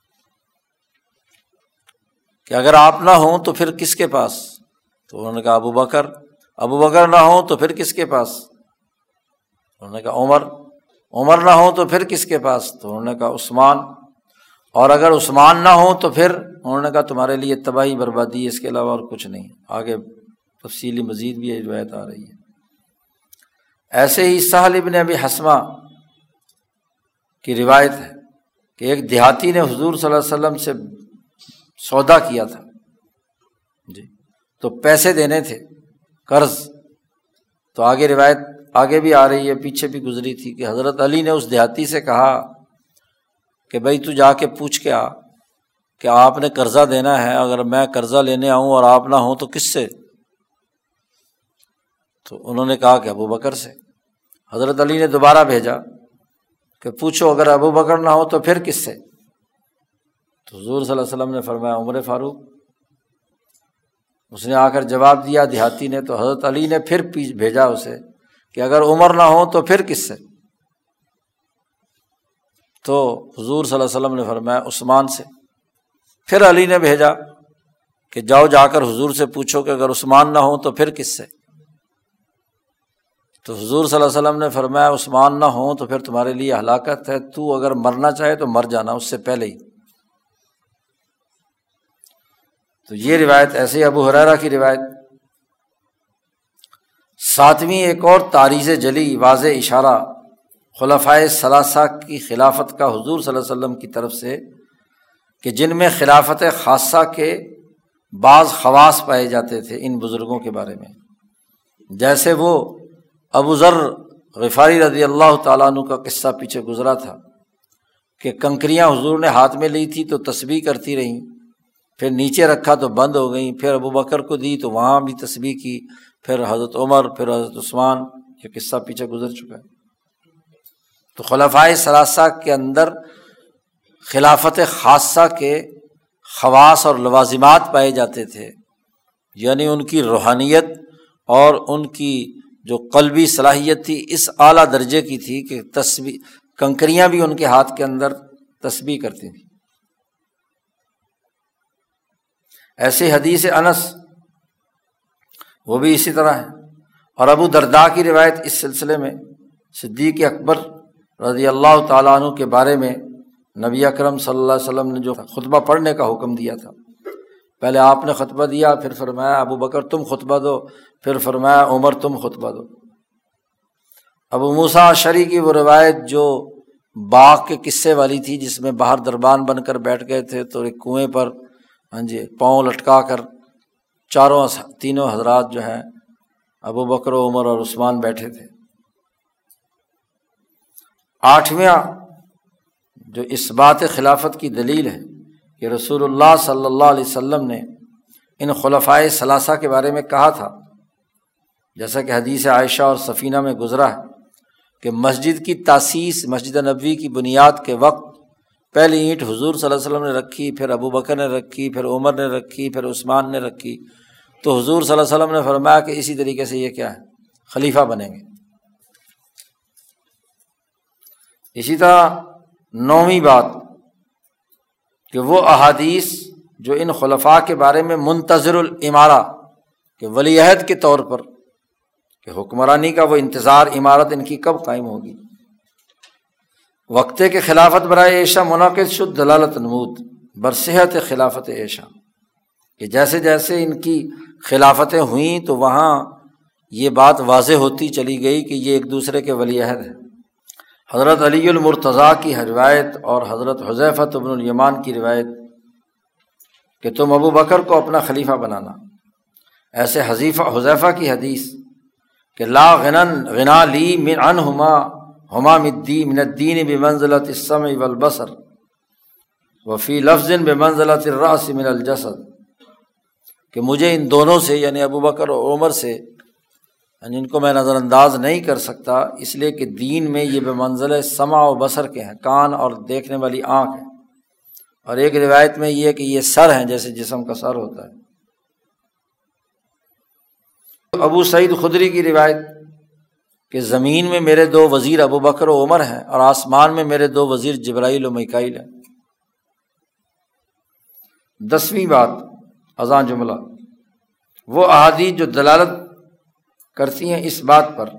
کہ اگر آپ نہ ہوں تو پھر کس کے پاس؟ تو انہوں نے کہا ابو بکر نہ ہوں تو پھر کس کے پاس؟ انہوں نے کہا عمر نہ ہوں تو پھر کس کے پاس؟ تو انہوں نے کہا عثمان، اور اگر عثمان نہ ہوں تو پھر انہوں نے کہا تمہارے لیے تباہی بربادی، اس کے علاوہ اور کچھ نہیں۔ آگے تفصیلی مزید بھی یہ روایت آ رہی ہے۔ ایسے ہی سہل ابن ابی حسمہ کی روایت ہے کہ ایک دیہاتی نے حضور صلی اللہ علیہ وسلم سے سودا کیا تھا، جی تو پیسے دینے تھے، قرض۔ تو آگے روایت آگے بھی آ رہی ہے، پیچھے بھی گزری تھی کہ حضرت علی نے اس دیہاتی سے کہا کہ بھائی تو جا کے پوچھ کے آ کہ آپ نے قرضہ دینا ہے، اگر میں قرضہ لینے آؤں اور آپ نہ ہوں تو کس سے؟ تو انہوں نے کہا کہ ابو بکر سے۔ حضرت علی نے دوبارہ بھیجا کہ پوچھو اگر ابو بکر نہ ہو تو پھر کس سے؟ تو حضور صلی اللہ علیہ وسلم نے فرمایا عمر فاروق۔ اس نے آ کر جواب دیا دیہاتی نے، تو حضرت علی نے پھر بھیجا اسے کہ اگر عمر نہ ہو تو پھر کس سے؟ تو حضور صلی اللہ علیہ وسلم نے فرمایا عثمان سے۔ پھر علی نے بھیجا کہ جاؤ جا کر حضور سے پوچھو کہ اگر عثمان نہ ہو تو پھر کس سے؟ تو حضور صلی اللہ علیہ وسلم نے فرمایا عثمان نہ ہو تو پھر تمہارے لیے ہلاکت ہے، تو اگر مرنا چاہے تو مر جانا اس سے پہلے ہی۔ تو یہ روایت ایسے ابو ہریرہ کی روایت۔ ساتویں ایک اور تعریض جلی واضح اشارہ خلفائے ثلاثہ کی خلافت کا حضور صلی اللہ علیہ وسلم کی طرف سے، کہ جن میں خلافت خاصہ کے بعض خواص پائے جاتے تھے ان بزرگوں کے بارے میں، جیسے وہ ابو ذر غفاری رضی اللہ تعالیٰ عنہ کا قصہ پیچھے گزرا تھا کہ کنکریاں حضور نے ہاتھ میں لی تھی تو تسبیح کرتی رہیں، پھر نیچے رکھا تو بند ہو گئیں، پھر ابو بکر کو دی تو وہاں بھی تسبیح کی، پھر حضرت عمر، پھر حضرت عثمان، یہ قصہ پیچھے گزر چکا ہے۔ تو خلفائے ثلاثہ کے اندر خلافت خاصہ کے خواص اور لوازمات پائے جاتے تھے، یعنی ان کی روحانیت اور ان کی جو قلبی صلاحیت تھی اس اعلیٰ درجے کی تھی کہ تسبیح، کنکریاں بھی ان کے ہاتھ کے اندر تسبیح کرتی تھیں۔ ایسے حدیث انس وہ بھی اسی طرح ہے۔ اور ابو درداء کی روایت اس سلسلے میں، صدیق اکبر رضی اللہ تعالیٰ عنہ کے بارے میں نبی اکرم صلی اللہ علیہ وسلم نے جو خطبہ پڑھنے کا حکم دیا تھا، پہلے آپ نے خطبہ دیا، پھر فرمایا ابو بکر تم خطبہ دو، پھر فرمایا عمر تم خطبہ دو۔ ابو موسیٰ اشعری کی وہ روایت جو باغ کے قصے والی تھی، جس میں باہر دربان بن کر بیٹھ گئے تھے تو ایک کنویں پر پاؤں لٹکا کر تینوں حضرات جو ہیں ابو بکر و عمر اور عثمان بیٹھے تھے۔ آٹھواں جو اس بات خلافت کی دلیل ہے کہ رسول اللہ صلی اللہ علیہ وسلم نے ان خلفائے ثلاثہ کے بارے میں کہا تھا، جیسا کہ حدیث عائشہ اور سفینہ میں گزرا ہے کہ مسجد کی تاسیس، مسجد نبوی کی بنیاد کے وقت پہلی اینٹ حضور صلی اللہ علیہ وسلم نے رکھی، پھر ابو بکر نے رکھی، پھر عمر نے رکھی، پھر عثمان نے رکھی، تو حضور صلی اللہ علیہ وسلم نے فرمایا کہ اسی طریقے سے یہ کیا ہے، خلیفہ بنیں گے۔ اسی طرح نویں بات کہ وہ احادیث جو ان خلفاء کے بارے میں منتظر الامارہ، کہ ولی عہد کے طور پر کہ حکمرانی کا وہ انتظار، امارت ان کی کب قائم ہوگی، وقتے کے خلافت برائے عیشہ منعقد شد دلالت نمود برصحت خلافت عیشہ، کہ جیسے جیسے ان کی خلافتیں ہوئیں تو وہاں یہ بات واضح ہوتی چلی گئی کہ یہ ایک دوسرے کے ولی عہد ہیں۔ حضرت علی المرتضیٰ کی روایت اور حضرت حذیفہ بن الیمان کی روایت کہ تم ابو بکر کو اپنا خلیفہ بنانا، ایسے حذیفہ کی حدیث کہ لا غنا لی من عنہما ہما من الدین بمنزلۃ السمع والبصر وفی لفظ بمنزلۃ الرأس من الجسد، کہ مجھے ان دونوں سے یعنی ابو بکر اور عمر سے ان کو میں نظر انداز نہیں کر سکتا، اس لیے کہ دین میں یہ بمنزلہ سمع و بصر کے ہیں، کان اور دیکھنے والی آنکھ ہے، اور ایک روایت میں یہ کہ یہ سر ہیں جیسے جسم کا سر ہوتا ہے۔ ابو سعید خدری کی روایت کہ زمین میں میرے دو وزیر ابو بکر و عمر ہیں اور آسمان میں میرے دو وزیر جبرائیل و میکائیل ہیں۔ 10ویں بات اذان جملہ وہ احادیث جو دلالت کرتی ہیں اس بات پر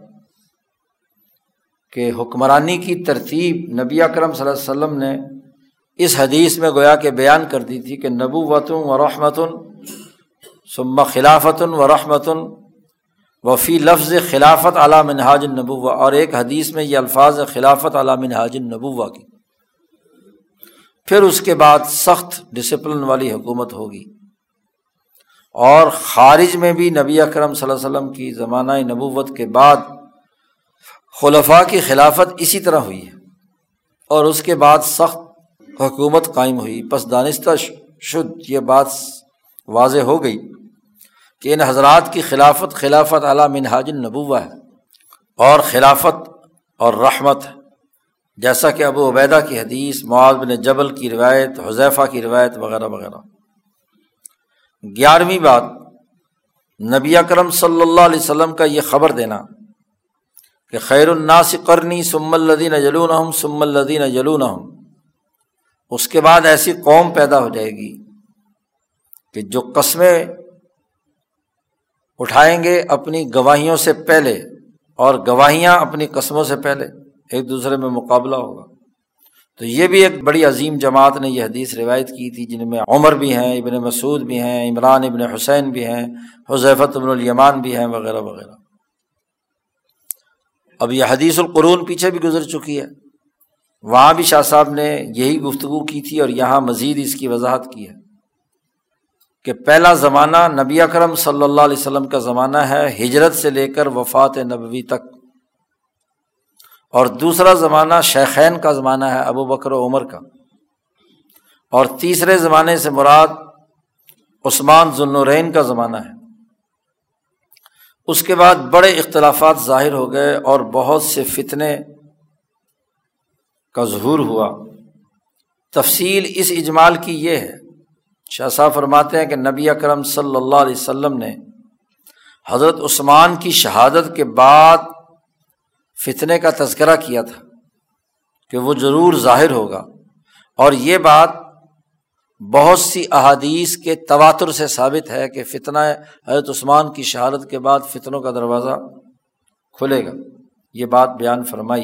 کہ حکمرانی کی ترتیب نبی اکرم صلی اللہ علیہ وسلم نے اس حدیث میں گویا کہ بیان کر دی تھی کہ نبوۃ و رحمۃ ثم خلافۃ و رحمۃ وفی لفظ خلافت علی منہاج النبوہ، اور ایک حدیث میں یہ الفاظ خلافت علی منہاج النبوہ کی، پھر اس کے بعد سخت ڈسپلن والی حکومت ہوگی، اور خارج میں بھی نبی اکرم صلی اللہ علیہ وسلم کی زمانہ نبوت کے بعد خلفاء کی خلافت اسی طرح ہوئی ہے، اور اس کے بعد سخت حکومت قائم ہوئی۔ پس دانستہ شد یہ بات واضح ہو گئی کہ ان حضرات کی خلافت خلافت علی منہاج النبوہ ہے، اور خلافت اور رحمت ہے، جیسا کہ ابو عبیدہ کی حدیث، معاذ بن جبل کی روایت، حذیفہ کی روایت وغیرہ وغیرہ۔ 11ویں بات نبی اکرم صلی اللہ علیہ وسلم کا یہ خبر دینا کہ خیر الناس قرنی ثم الذین یلونہم ثم الذین یلونہم، اس کے بعد ایسی قوم پیدا ہو جائے گی کہ جو قسمیں اٹھائیں گے اپنی گواہیوں سے پہلے، اور گواہیاں اپنی قسموں سے پہلے، ایک دوسرے میں مقابلہ ہوگا، تو یہ بھی ایک بڑی عظیم جماعت نے یہ حدیث روایت کی تھی، جن میں عمر بھی ہیں، ابن مسعود بھی ہیں، عمران ابن حسین بھی ہیں، حذیفہ بن الیمان بھی ہیں، وغیرہ وغیرہ۔ اب یہ حدیث القرون پیچھے بھی گزر چکی ہے، وہاں بھی شاہ صاحب نے یہی گفتگو کی تھی، اور یہاں مزید اس کی وضاحت کی ہے کہ پہلا زمانہ نبی اکرم صلی اللہ علیہ وسلم کا زمانہ ہے، ہجرت سے لے کر وفات نبوی تک، اور دوسرا زمانہ شیخین کا زمانہ ہے، ابو بکر و عمر کا، اور تیسرے زمانے سے مراد عثمان ذو النورین کا زمانہ ہے۔ اس کے بعد بڑے اختلافات ظاہر ہو گئے اور بہت سے فتنے کا ظہور ہوا۔ تفصیل اس اجمال کی یہ ہے، شاہ صاحب فرماتے ہیں کہ نبی اکرم صلی اللہ علیہ وسلم نے حضرت عثمان کی شہادت کے بعد فتنے کا تذکرہ کیا تھا کہ وہ ضرور ظاہر ہوگا، اور یہ بات بہت سی احادیث کے تواتر سے ثابت ہے کہ فتنہ حضرت عثمان کی شہادت کے بعد فتنوں کا دروازہ کھلے گا، یہ بات بیان فرمائی۔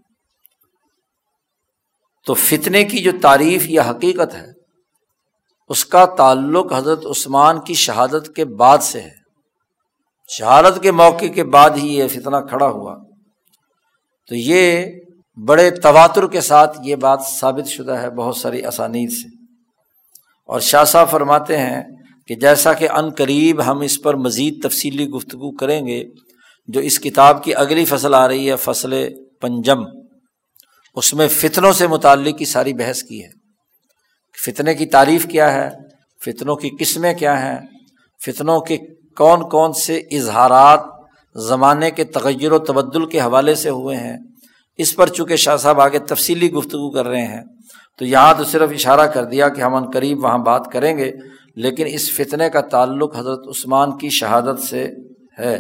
تو فتنے کی جو تعریف یا حقیقت ہے اس کا تعلق حضرت عثمان کی شہادت کے بعد سے ہے، شہادت کے موقع کے بعد ہی یہ فتنہ کھڑا ہوا۔ تو یہ بڑے تواتر کے ساتھ یہ بات ثابت شدہ ہے بہت ساری اسانید سے، اور شاہ صاحب فرماتے ہیں کہ جیسا کہ عن قریب ہم اس پر مزید تفصیلی گفتگو کریں گے، جو اس کتاب کی اگلی فصل آ رہی ہے، فصل پنجم، اس میں فتنوں سے متعلق کی ساری بحث کی ہے۔ فتنے کی تعریف کیا ہے، فتنوں کی قسمیں کیا ہیں، فتنوں کے کون کون سے اظہارات زمانے کے تغیر و تبدل کے حوالے سے ہوئے ہیں، اس پر چونکہ شاہ صاحب آگے تفصیلی گفتگو کر رہے ہیں، تو یہاں تو صرف اشارہ کر دیا کہ ہم عن قریب وہاں بات کریں گے، لیکن اس فتنے کا تعلق حضرت عثمان کی شہادت سے ہے،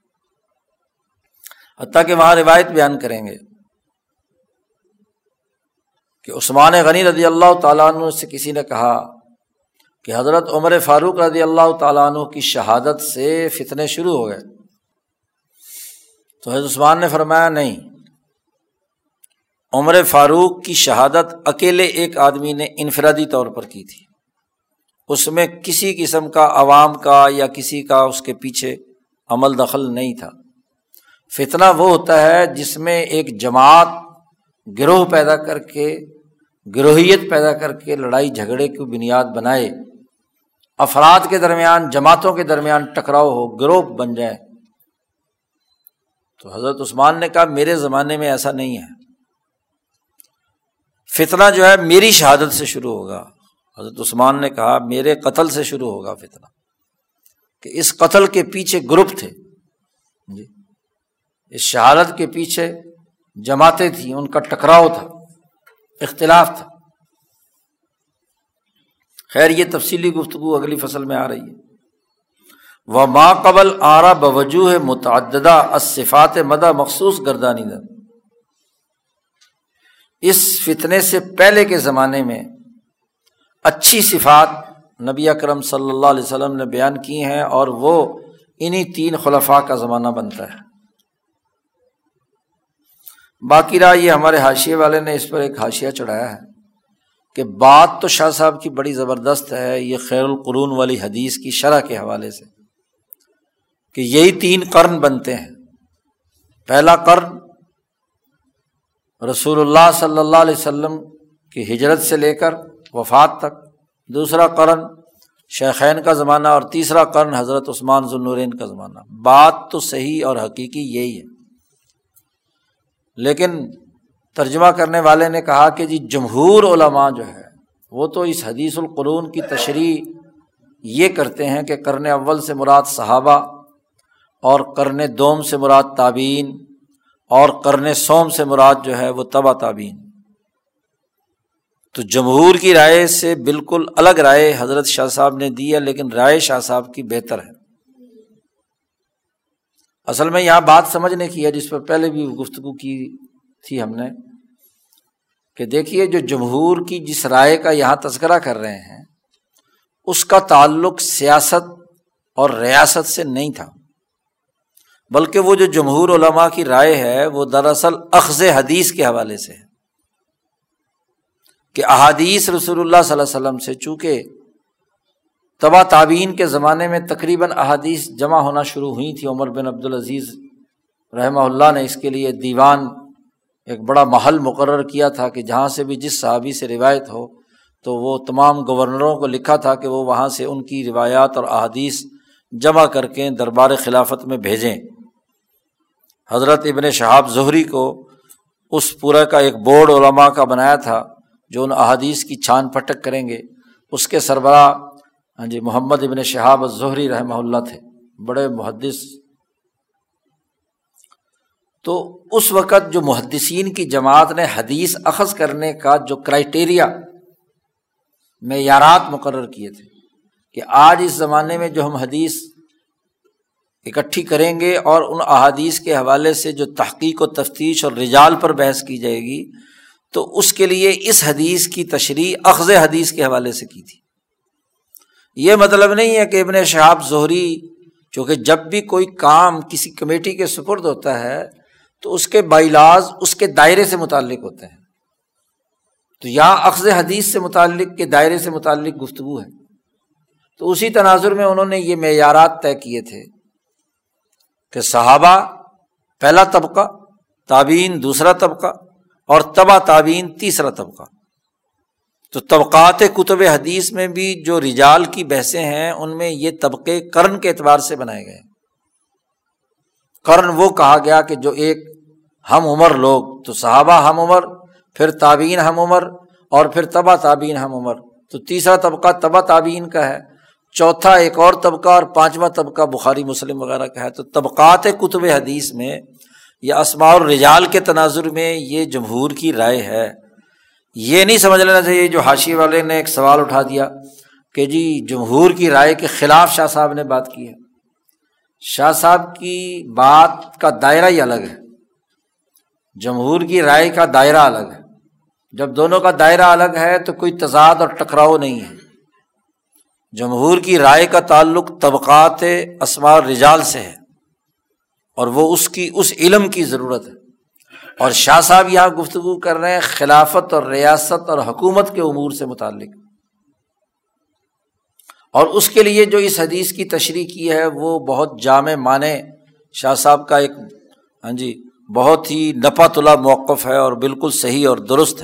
حتیٰ کہ وہاں روایت بیان کریں گے کہ عثمان غنی رضی اللہ تعالیٰ عنہ سے کسی نے کہا کہ حضرت عمر فاروق رضی اللہ تعالیٰ عنہ کی شہادت سے فتنے شروع ہو گئے، تو حضرت عثمان نے فرمایا نہیں، عمر فاروق کی شہادت اکیلے ایک آدمی نے انفرادی طور پر کی تھی، اس میں کسی قسم کا عوام کا یا کسی کا اس کے پیچھے عمل دخل نہیں تھا۔ فتنہ وہ ہوتا ہے جس میں ایک جماعت گروہ پیدا کر کے، گروہیت پیدا کر کے لڑائی جھگڑے کی بنیاد بنائے، افراد کے درمیان، جماعتوں کے درمیان ٹکراؤ ہو، گروہ بن جائے۔ تو حضرت عثمان نے کہا میرے زمانے میں ایسا نہیں ہے، فتنہ جو ہے میری شہادت سے شروع ہوگا۔ حضرت عثمان نے کہا میرے قتل سے شروع ہوگا فتنہ، کہ اس قتل کے پیچھے گروپ تھے جی، اس شہادت کے پیچھے جماعتیں تھیں، ان کا ٹکراؤ تھا، اختلاف تھا۔ خیر یہ تفصیلی گفتگو اگلی فصل میں آ رہی ہے۔ وما قبل آرا بوجوہ متعددہ الصفات مدہ مخصوص گردانیدہ، اس فتنے سے پہلے کے زمانے میں اچھی صفات نبی اکرم صلی اللہ علیہ وسلم نے بیان کی ہیں، اور وہ انہی 3 خلفاء کا زمانہ بنتا ہے۔ باقی رہا یہ ہمارے حاشیے والے نے اس پر ایک حاشیہ چڑھایا ہے کہ بات تو شاہ صاحب کی بڑی زبردست ہے، یہ خیر القرون والی حدیث کی شرح کے حوالے سے، کہ یہی 3 قرن بنتے ہیں۔ پہلا قرن رسول اللہ صلی اللہ علیہ وسلم کی ہجرت سے لے کر وفات تک، دوسرا قرن شیخین کا زمانہ، اور تیسرا قرن حضرت عثمان ذو النورین کا زمانہ۔ بات تو صحیح اور حقیقی یہی ہے، لیکن ترجمہ کرنے والے نے کہا کہ جی جمہور علماء جو ہے وہ تو اس حدیث القرون کی تشریح یہ کرتے ہیں کہ قرن اول سے مراد صحابہ، اور قرن دوم سے مراد تابعین، اور قرن سوم سے مراد جو ہے وہ تبع تابعین۔ تو جمہور کی رائے سے بالکل الگ رائے حضرت شاہ صاحب نے دی ہے، لیکن رائے شاہ صاحب کی بہتر ہے۔ اصل میں یہاں بات سمجھنے کی ہے، جس پر پہلے بھی گفتگو کی تھی ہم نے، کہ دیکھیے جو جمہور کی جس رائے کا یہاں تذکرہ کر رہے ہیں اس کا تعلق سیاست اور ریاست سے نہیں تھا، بلکہ وہ جو جمہور علماء کی رائے ہے وہ دراصل اخذ حدیث کے حوالے سے ہے، کہ احادیث رسول اللہ صلی اللہ علیہ وسلم سے چونکہ تبع تابعین کے زمانے میں تقریباً احادیث جمع ہونا شروع ہوئی تھی، عمر بن عبدالعزیز رحمہ اللہ نے اس کے لیے دیوان ایک بڑا محل مقرر کیا تھا کہ جہاں سے بھی جس صحابی سے روایت ہو تو وہ تمام گورنروں کو لکھا تھا کہ وہ وہاں سے ان کی روایات اور احادیث جمع کر کے دربار خلافت میں بھیجیں۔ حضرت ابن شہاب زہری کو اس پورا کا ایک بورڈ علماء کا بنایا تھا جو ان احادیث کی چھان پھٹک کریں گے۔ اس کے سربراہ محمد ابن شہاب الزہری رحمہ اللہ تھے، بڑے محدث۔ تو اس وقت جو محدثین کی جماعت نے حدیث اخذ کرنے کا جو کرائیٹیریا، معیارات مقرر کیے تھے کہ آج اس زمانے میں جو ہم حدیث اکٹھی کریں گے اور ان احادیث کے حوالے سے جو تحقیق و تفتیش اور رجال پر بحث کی جائے گی، تو اس کے لیے اس حدیث کی تشریح اخذ حدیث کے حوالے سے کی تھی۔ یہ مطلب نہیں ہے کہ ابن شہاب زہری چونکہ جب بھی کوئی کام کسی کمیٹی کے سپرد ہوتا ہے تو اس کے بائیلاز اس کے دائرے سے متعلق ہوتے ہیں، تو یہاں اخذ حدیث سے متعلق کے دائرے سے متعلق گفتگو ہے۔ تو اسی تناظر میں انہوں نے یہ معیارات طے کیے تھے کہ صحابہ پہلا طبقہ، تابعین دوسرا طبقہ، اور تبع تابعین تیسرا طبقہ۔ تو طبقات کتب حدیث میں بھی جو رجال کی بحثیں ہیں ان میں یہ طبقے قرن کے اعتبار سے بنائے گئے۔ قرن وہ کہا گیا کہ جو ایک ہم عمر لوگ، تو صحابہ ہم عمر، پھر تابعین ہم عمر، اور پھر تبع تابعین ہم عمر۔ تو تیسرا طبقہ تبع تابعین کا ہے، چوتھا ایک اور طبقہ، اور پانچواں طبقہ بخاری مسلم وغیرہ کا ہے۔ تو طبقات کتب حدیث میں یا اسماء الرجال کے تناظر میں یہ جمہور کی رائے ہے۔ یہ نہیں سمجھ لینا چاہیے جو حاشیے والے نے ایک سوال اٹھا دیا کہ جی جمہور کی رائے کے خلاف شاہ صاحب نے بات کی ہے۔ شاہ صاحب کی بات کا دائرہ ہی الگ ہے، جمہور کی رائے کا دائرہ الگ ہے۔ جب دونوں کا دائرہ الگ ہے تو کوئی تضاد اور ٹکراؤ نہیں ہے۔ جمہور کی رائے کا تعلق طبقات اسماء الرجال سے ہے اور وہ اس علم کی ضرورت ہے، اور شاہ صاحب یہاں گفتگو کر رہے ہیں خلافت اور ریاست اور حکومت کے امور سے متعلق، اور اس کے لیے جو اس حدیث کی تشریح کی ہے وہ بہت جامع معنی شاہ صاحب کا ایک بہت ہی نپا تلا موقف ہے اور بالکل صحیح اور درست ہے۔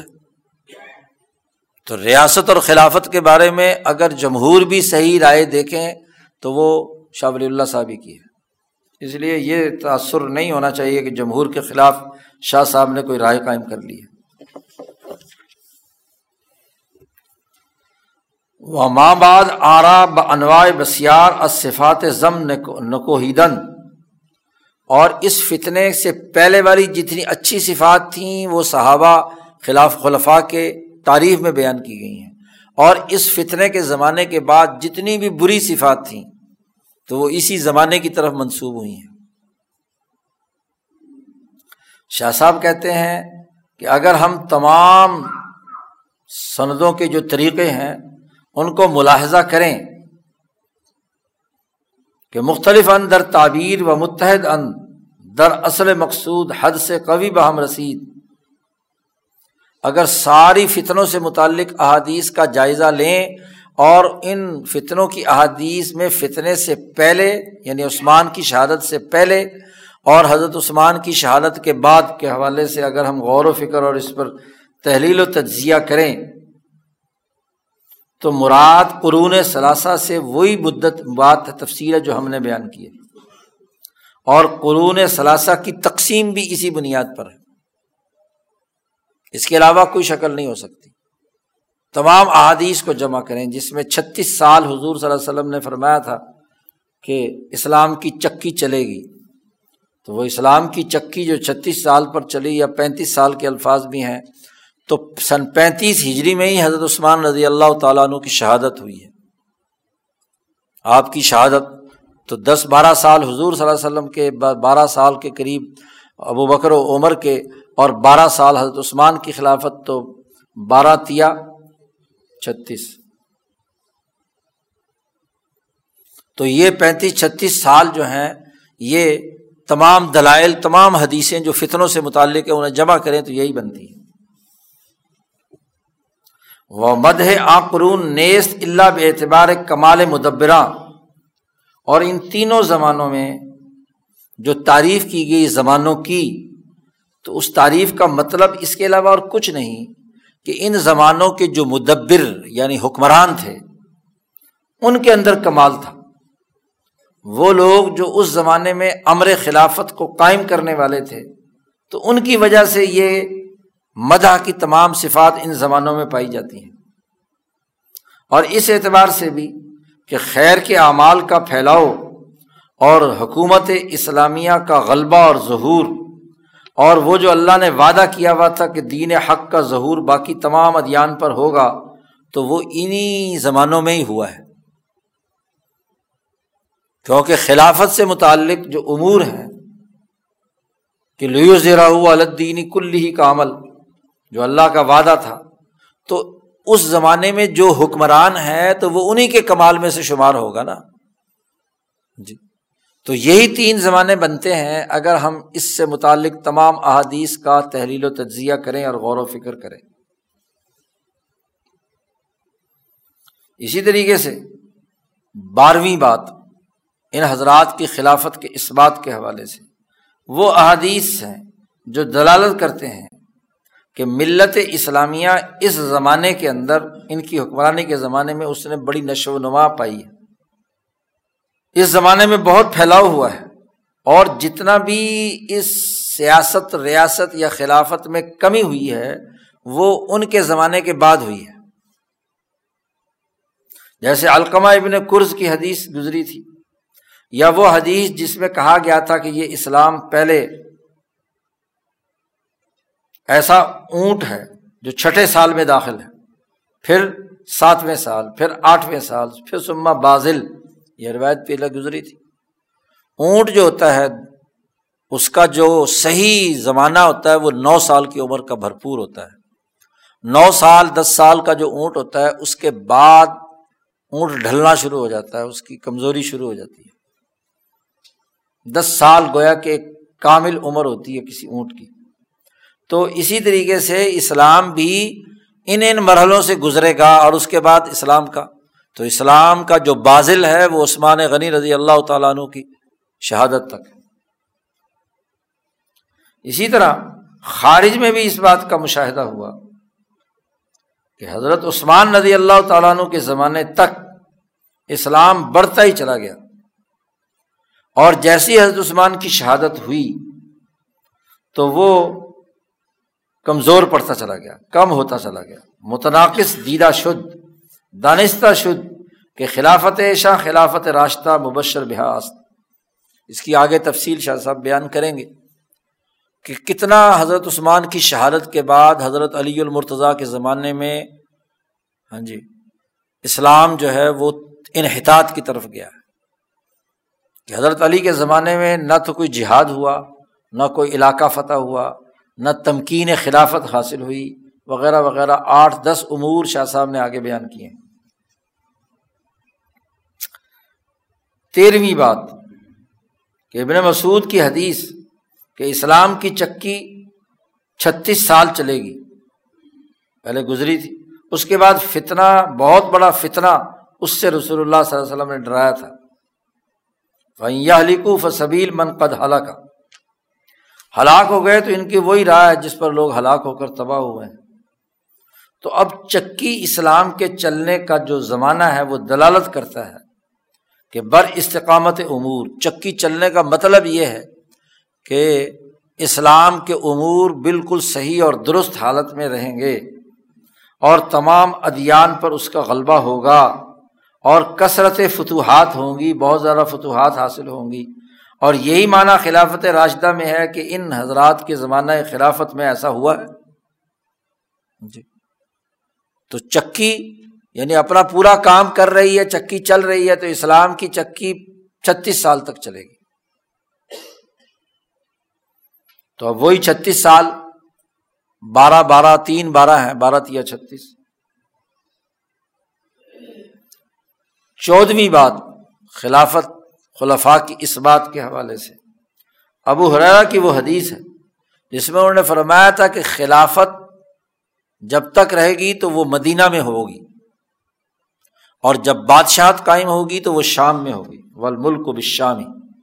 تو ریاست اور خلافت کے بارے میں اگر جمہور بھی صحیح رائے دیکھیں تو وہ شاہ ولی اللہ صاحب کی ہے۔ اس لیے یہ تاثر نہیں ہونا چاہیے کہ جمہور کے خلاف شاہ صاحب نے کوئی رائے قائم کر لی ہے۔ وما بعد آرا بانواع بسیار الصفات ضم نکوہیدن، اور اس فتنے سے پہلے والی جتنی اچھی صفات تھیں وہ صحابہ خلاف خلفاء کے تعریف میں بیان کی گئی ہیں، اور اس فتنے کے زمانے کے بعد جتنی بھی بری صفات تھیں تو وہ اسی زمانے کی طرف منسوب ہوئی ہیں۔ شاہ صاحب کہتے ہیں کہ اگر ہم تمام سندوں کے جو طریقے ہیں ان کو ملاحظہ کریں کہ مختلف در تعبیر و متحد در اصل مقصود حد سے قوی بہم رسید، اگر ساری فتنوں سے متعلق احادیث کا جائزہ لیں اور ان فتنوں کی احادیث میں فتنے سے پہلے یعنی عثمان کی شہادت سے پہلے اور حضرت عثمان کی شہادت کے بعد کے حوالے سے اگر ہم غور و فکر اور اس پر تحلیل و تجزیہ کریں تو مراد قرون ثلاثہ سے وہی مدت بات تفصیل ہے جو ہم نے بیان کی ہے، اور قرون ثلاثہ کی تقسیم بھی اسی بنیاد پر ہے، اس کے علاوہ کوئی شکل نہیں ہو سکتی۔ تمام احادیث کو جمع کریں جس میں 36 سال حضور صلی اللہ علیہ وسلم نے فرمایا تھا کہ اسلام کی چکی چلے گی، تو وہ اسلام کی چکی جو 36 سال پر چلی یا 35 سال کے الفاظ بھی ہیں، تو سن 35 ہجری میں ہی حضرت عثمان رضی اللہ تعالیٰ عنہ کی شہادت ہوئی ہے۔ آپ کی شہادت تو 10-12 سال حضور صلی اللہ علیہ وسلم کے، 12 سال کے قریب ابو بکر و عمر کے، اور 12 سال حضرت عثمان کی خلافت، تو 12 تیا 36، تو یہ 35-36 سال جو ہیں یہ تمام دلائل، تمام حدیثیں جو فتنوں سے متعلق ہیں انہیں جمع کریں تو یہی بنتی ہے۔ و مدح آقرون نیست الا باعتبار کمال مدبرہ، اور ان تینوں زمانوں میں جو تعریف کی گئی زمانوں کی، تو اس تعریف کا مطلب اس کے علاوہ اور کچھ نہیں کہ ان زمانوں کے جو مدبر یعنی حکمران تھے ان کے اندر کمال تھا۔ وہ لوگ جو اس زمانے میں امر خلافت کو قائم کرنے والے تھے، تو ان کی وجہ سے یہ مدح کی تمام صفات ان زمانوں میں پائی جاتی ہیں۔ اور اس اعتبار سے بھی کہ خیر کے اعمال کا پھیلاؤ اور حکومت اسلامیہ کا غلبہ اور ظہور، اور وہ جو اللہ نے وعدہ کیا ہوا تھا کہ دین حق کا ظہور باقی تمام ادیان پر ہوگا، تو وہ انہی زمانوں میں ہی ہوا ہے، کیونکہ خلافت سے متعلق جو امور ہیں کہ لیظہرہ علی الدین کلہ کا عمل، جو اللہ کا وعدہ تھا، تو اس زمانے میں جو حکمران ہے تو وہ انہی کے کمال میں سے شمار ہوگا نا جی۔ تو یہی تین زمانے بنتے ہیں اگر ہم اس سے متعلق تمام احادیث کا تحلیل و تجزیہ کریں اور غور و فکر کریں۔ اسی طریقے سے 12ویں بات ان حضرات کی خلافت کے اثبات کے حوالے سے وہ احادیث ہیں جو دلالت کرتے ہیں کہ ملت اسلامیہ اس زمانے کے اندر، ان کی حکمرانی کے زمانے میں اس نے بڑی نشو و نما پائی ہے، اس زمانے میں بہت پھیلاؤ ہوا ہے، اور جتنا بھی اس سیاست، ریاست یا خلافت میں کمی ہوئی ہے وہ ان کے زمانے کے بعد ہوئی ہے۔ جیسے علقمہ ابن کرز کی حدیث گزری تھی، یا وہ حدیث جس میں کہا گیا تھا کہ یہ اسلام پہلے ایسا اونٹ ہے جو 6 سال میں داخل ہے، پھر 7ویں سال، پھر 8ویں سال، پھر ثم بازل، یہ روایت پہلے گزری تھی۔ اونٹ جو ہوتا ہے اس کا جو صحیح زمانہ ہوتا ہے وہ 9 سال کی عمر کا بھرپور ہوتا ہے۔ 9 سال 10 سال کا جو اونٹ ہوتا ہے اس کے بعد اونٹ ڈھلنا شروع ہو جاتا ہے، اس کی کمزوری شروع ہو جاتی ہے۔ 10 سال گویا کہ ایک کامل عمر ہوتی ہے کسی اونٹ کی۔ تو اسی طریقے سے اسلام بھی ان مرحلوں سے گزرے گا، اور اس کے بعد اسلام کا، تو اسلام کا جو بازل ہے وہ عثمان غنی رضی اللہ تعالیٰ عنہ کی شہادت تک ہے۔ اسی طرح خارج میں بھی اس بات کا مشاہدہ ہوا کہ حضرت عثمان رضی اللہ تعالیٰ عنہ کے زمانے تک اسلام بڑھتا ہی چلا گیا، اور جیسی حضرت عثمان کی شہادت ہوئی تو وہ کمزور پڑتا چلا گیا، کم ہوتا چلا گیا، متناقص دیدہ شد، دانستہ شد کہ خلافت شاہ خلافت راشدہ مبشر بہا است۔ اس کی آگے تفصیل شاہ صاحب بیان کریں گے کہ کتنا حضرت عثمان کی شہادت کے بعد حضرت علی المرتضیٰ کے زمانے میں اسلام جو ہے وہ انحطاط کی طرف گیا ہے، کہ حضرت علی کے زمانے میں نہ تو کوئی جہاد ہوا، نہ کوئی علاقہ فتح ہوا، نہ تمکین خلافت حاصل ہوئی، وغیرہ وغیرہ 8-10 امور شاہ صاحب نے آگے بیان کیے ہیں۔ 13ویں بات کہ ابن مسعود کی حدیث کہ اسلام کی چکی 36 سال چلے گی، پہلے گزری تھی، اس کے بعد فتنہ، بہت بڑا فتنہ اس سے رسول اللہ صلی اللہ علیہ وسلم نے ڈرایا تھا، فَإِن يَهْلِكُوا فَسَبِيلُ مَنْ قَدْ هَلَكَ، ہلاک ہو گئے تو ان کی وہی راہ ہے جس پر لوگ ہلاک ہو کر تباہ ہوئے ہیں۔ تو اب چکی اسلام کے چلنے کا جو زمانہ ہے وہ دلالت کرتا ہے کہ بر استقامت امور، چکی چلنے کا مطلب یہ ہے کہ اسلام کے امور بالکل صحیح اور درست حالت میں رہیں گے، اور تمام ادیان پر اس کا غلبہ ہوگا، اور کثرت فتوحات ہوں گی، بہت زیادہ فتوحات حاصل ہوں گی۔ اور یہی معنی خلافت راشدہ میں ہے کہ ان حضرات کے زمانہ خلافت میں ایسا ہوا ہے جی۔ تو چکی یعنی اپنا پورا کام کر رہی ہے، چکی چل رہی ہے، تو اسلام کی چکی 36 سال تک چلے گی۔ تو اب وہی 36 سال، 12 3 12 ہیں، 12 3 36۔ 14ویں بات خلافت خلفاء کی اس بات کے حوالے سے ابو ہریرہ کی وہ حدیث ہے جس میں انہوں نے فرمایا تھا کہ خلافت جب تک رہے گی تو وہ مدینہ میں ہوگی، اور جب بادشاہت قائم ہوگی تو وہ شام میں ہوگی، والملک بالشام۔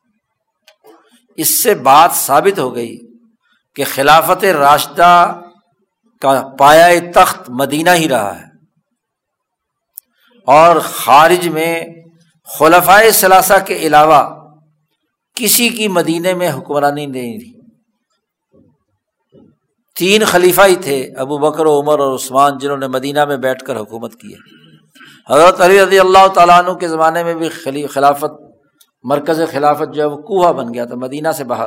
اس سے بات ثابت ہو گئی کہ خلافت راشدہ کا پایہ تخت مدینہ ہی رہا ہے، اور خارج میں خلفائے ثلاثہ کے علاوہ کسی کی مدینے میں حکمرانی نہیں رہی۔ 3 خلیفہ ہی تھے، ابو بکر، عمر اور عثمان، جنہوں نے مدینہ میں بیٹھ کر حکومت کی ہے۔ حضرت علی رضی اللہ تعالیٰ عنہ کے زمانے میں بھی خلافت، مرکز خلافت جو ہے وہ کوہا بن گیا تھا، مدینہ سے باہر۔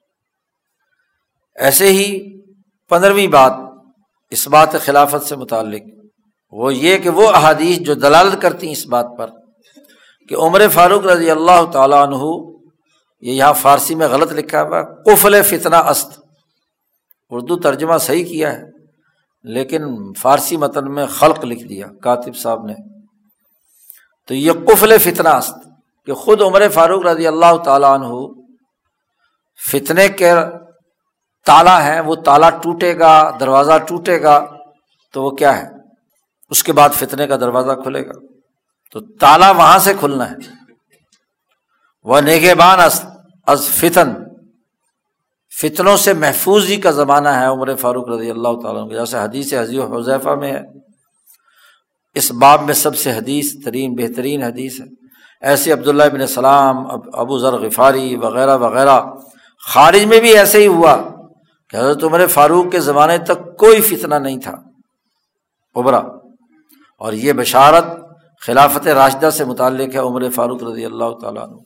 ایسے ہی 15ویں بات اس بات خلافت سے متعلق وہ یہ کہ وہ احادیث جو دلالت کرتی ہیں اس بات پر کہ عمر فاروق رضی اللہ تعالیٰ عنہ، یہ یہاں فارسی میں غلط لکھا ہوا، قفل فتنہ است، اردو ترجمہ صحیح کیا ہے لیکن فارسی متن میں خلق لکھ دیا کاتب صاحب نے۔ تو یہ قفل فتنہ است کہ خود عمر فاروق رضی اللہ تعالیٰ عنہ فتنے کے تالا ہیں، وہ تالا ٹوٹے گا، دروازہ ٹوٹے گا تو وہ کیا ہے، اس کے بعد فتنے کا دروازہ کھلے گا، تو تالا وہاں سے کھلنا ہے۔ وہ نگہبان است از فتن، فتنوں سے محفوظی کا زمانہ ہے عمر فاروق رضی اللہ تعالیٰ عنہ، جیسے حدیث حضرت حذیفہ میں ہے، اس باب میں سب سے بہترین حدیث ہے۔ ایسے عبداللہ بن سلام، ابو ذر غفاری وغیرہ وغیرہ، خارج میں بھی ایسے ہی ہوا کہ حضرت عمر فاروق کے زمانے تک کوئی فتنہ نہیں تھا ابھرا، اور یہ بشارت خلافت راشدہ سے متعلق ہے عمر فاروق رضی اللہ تعالیٰ عنہ۔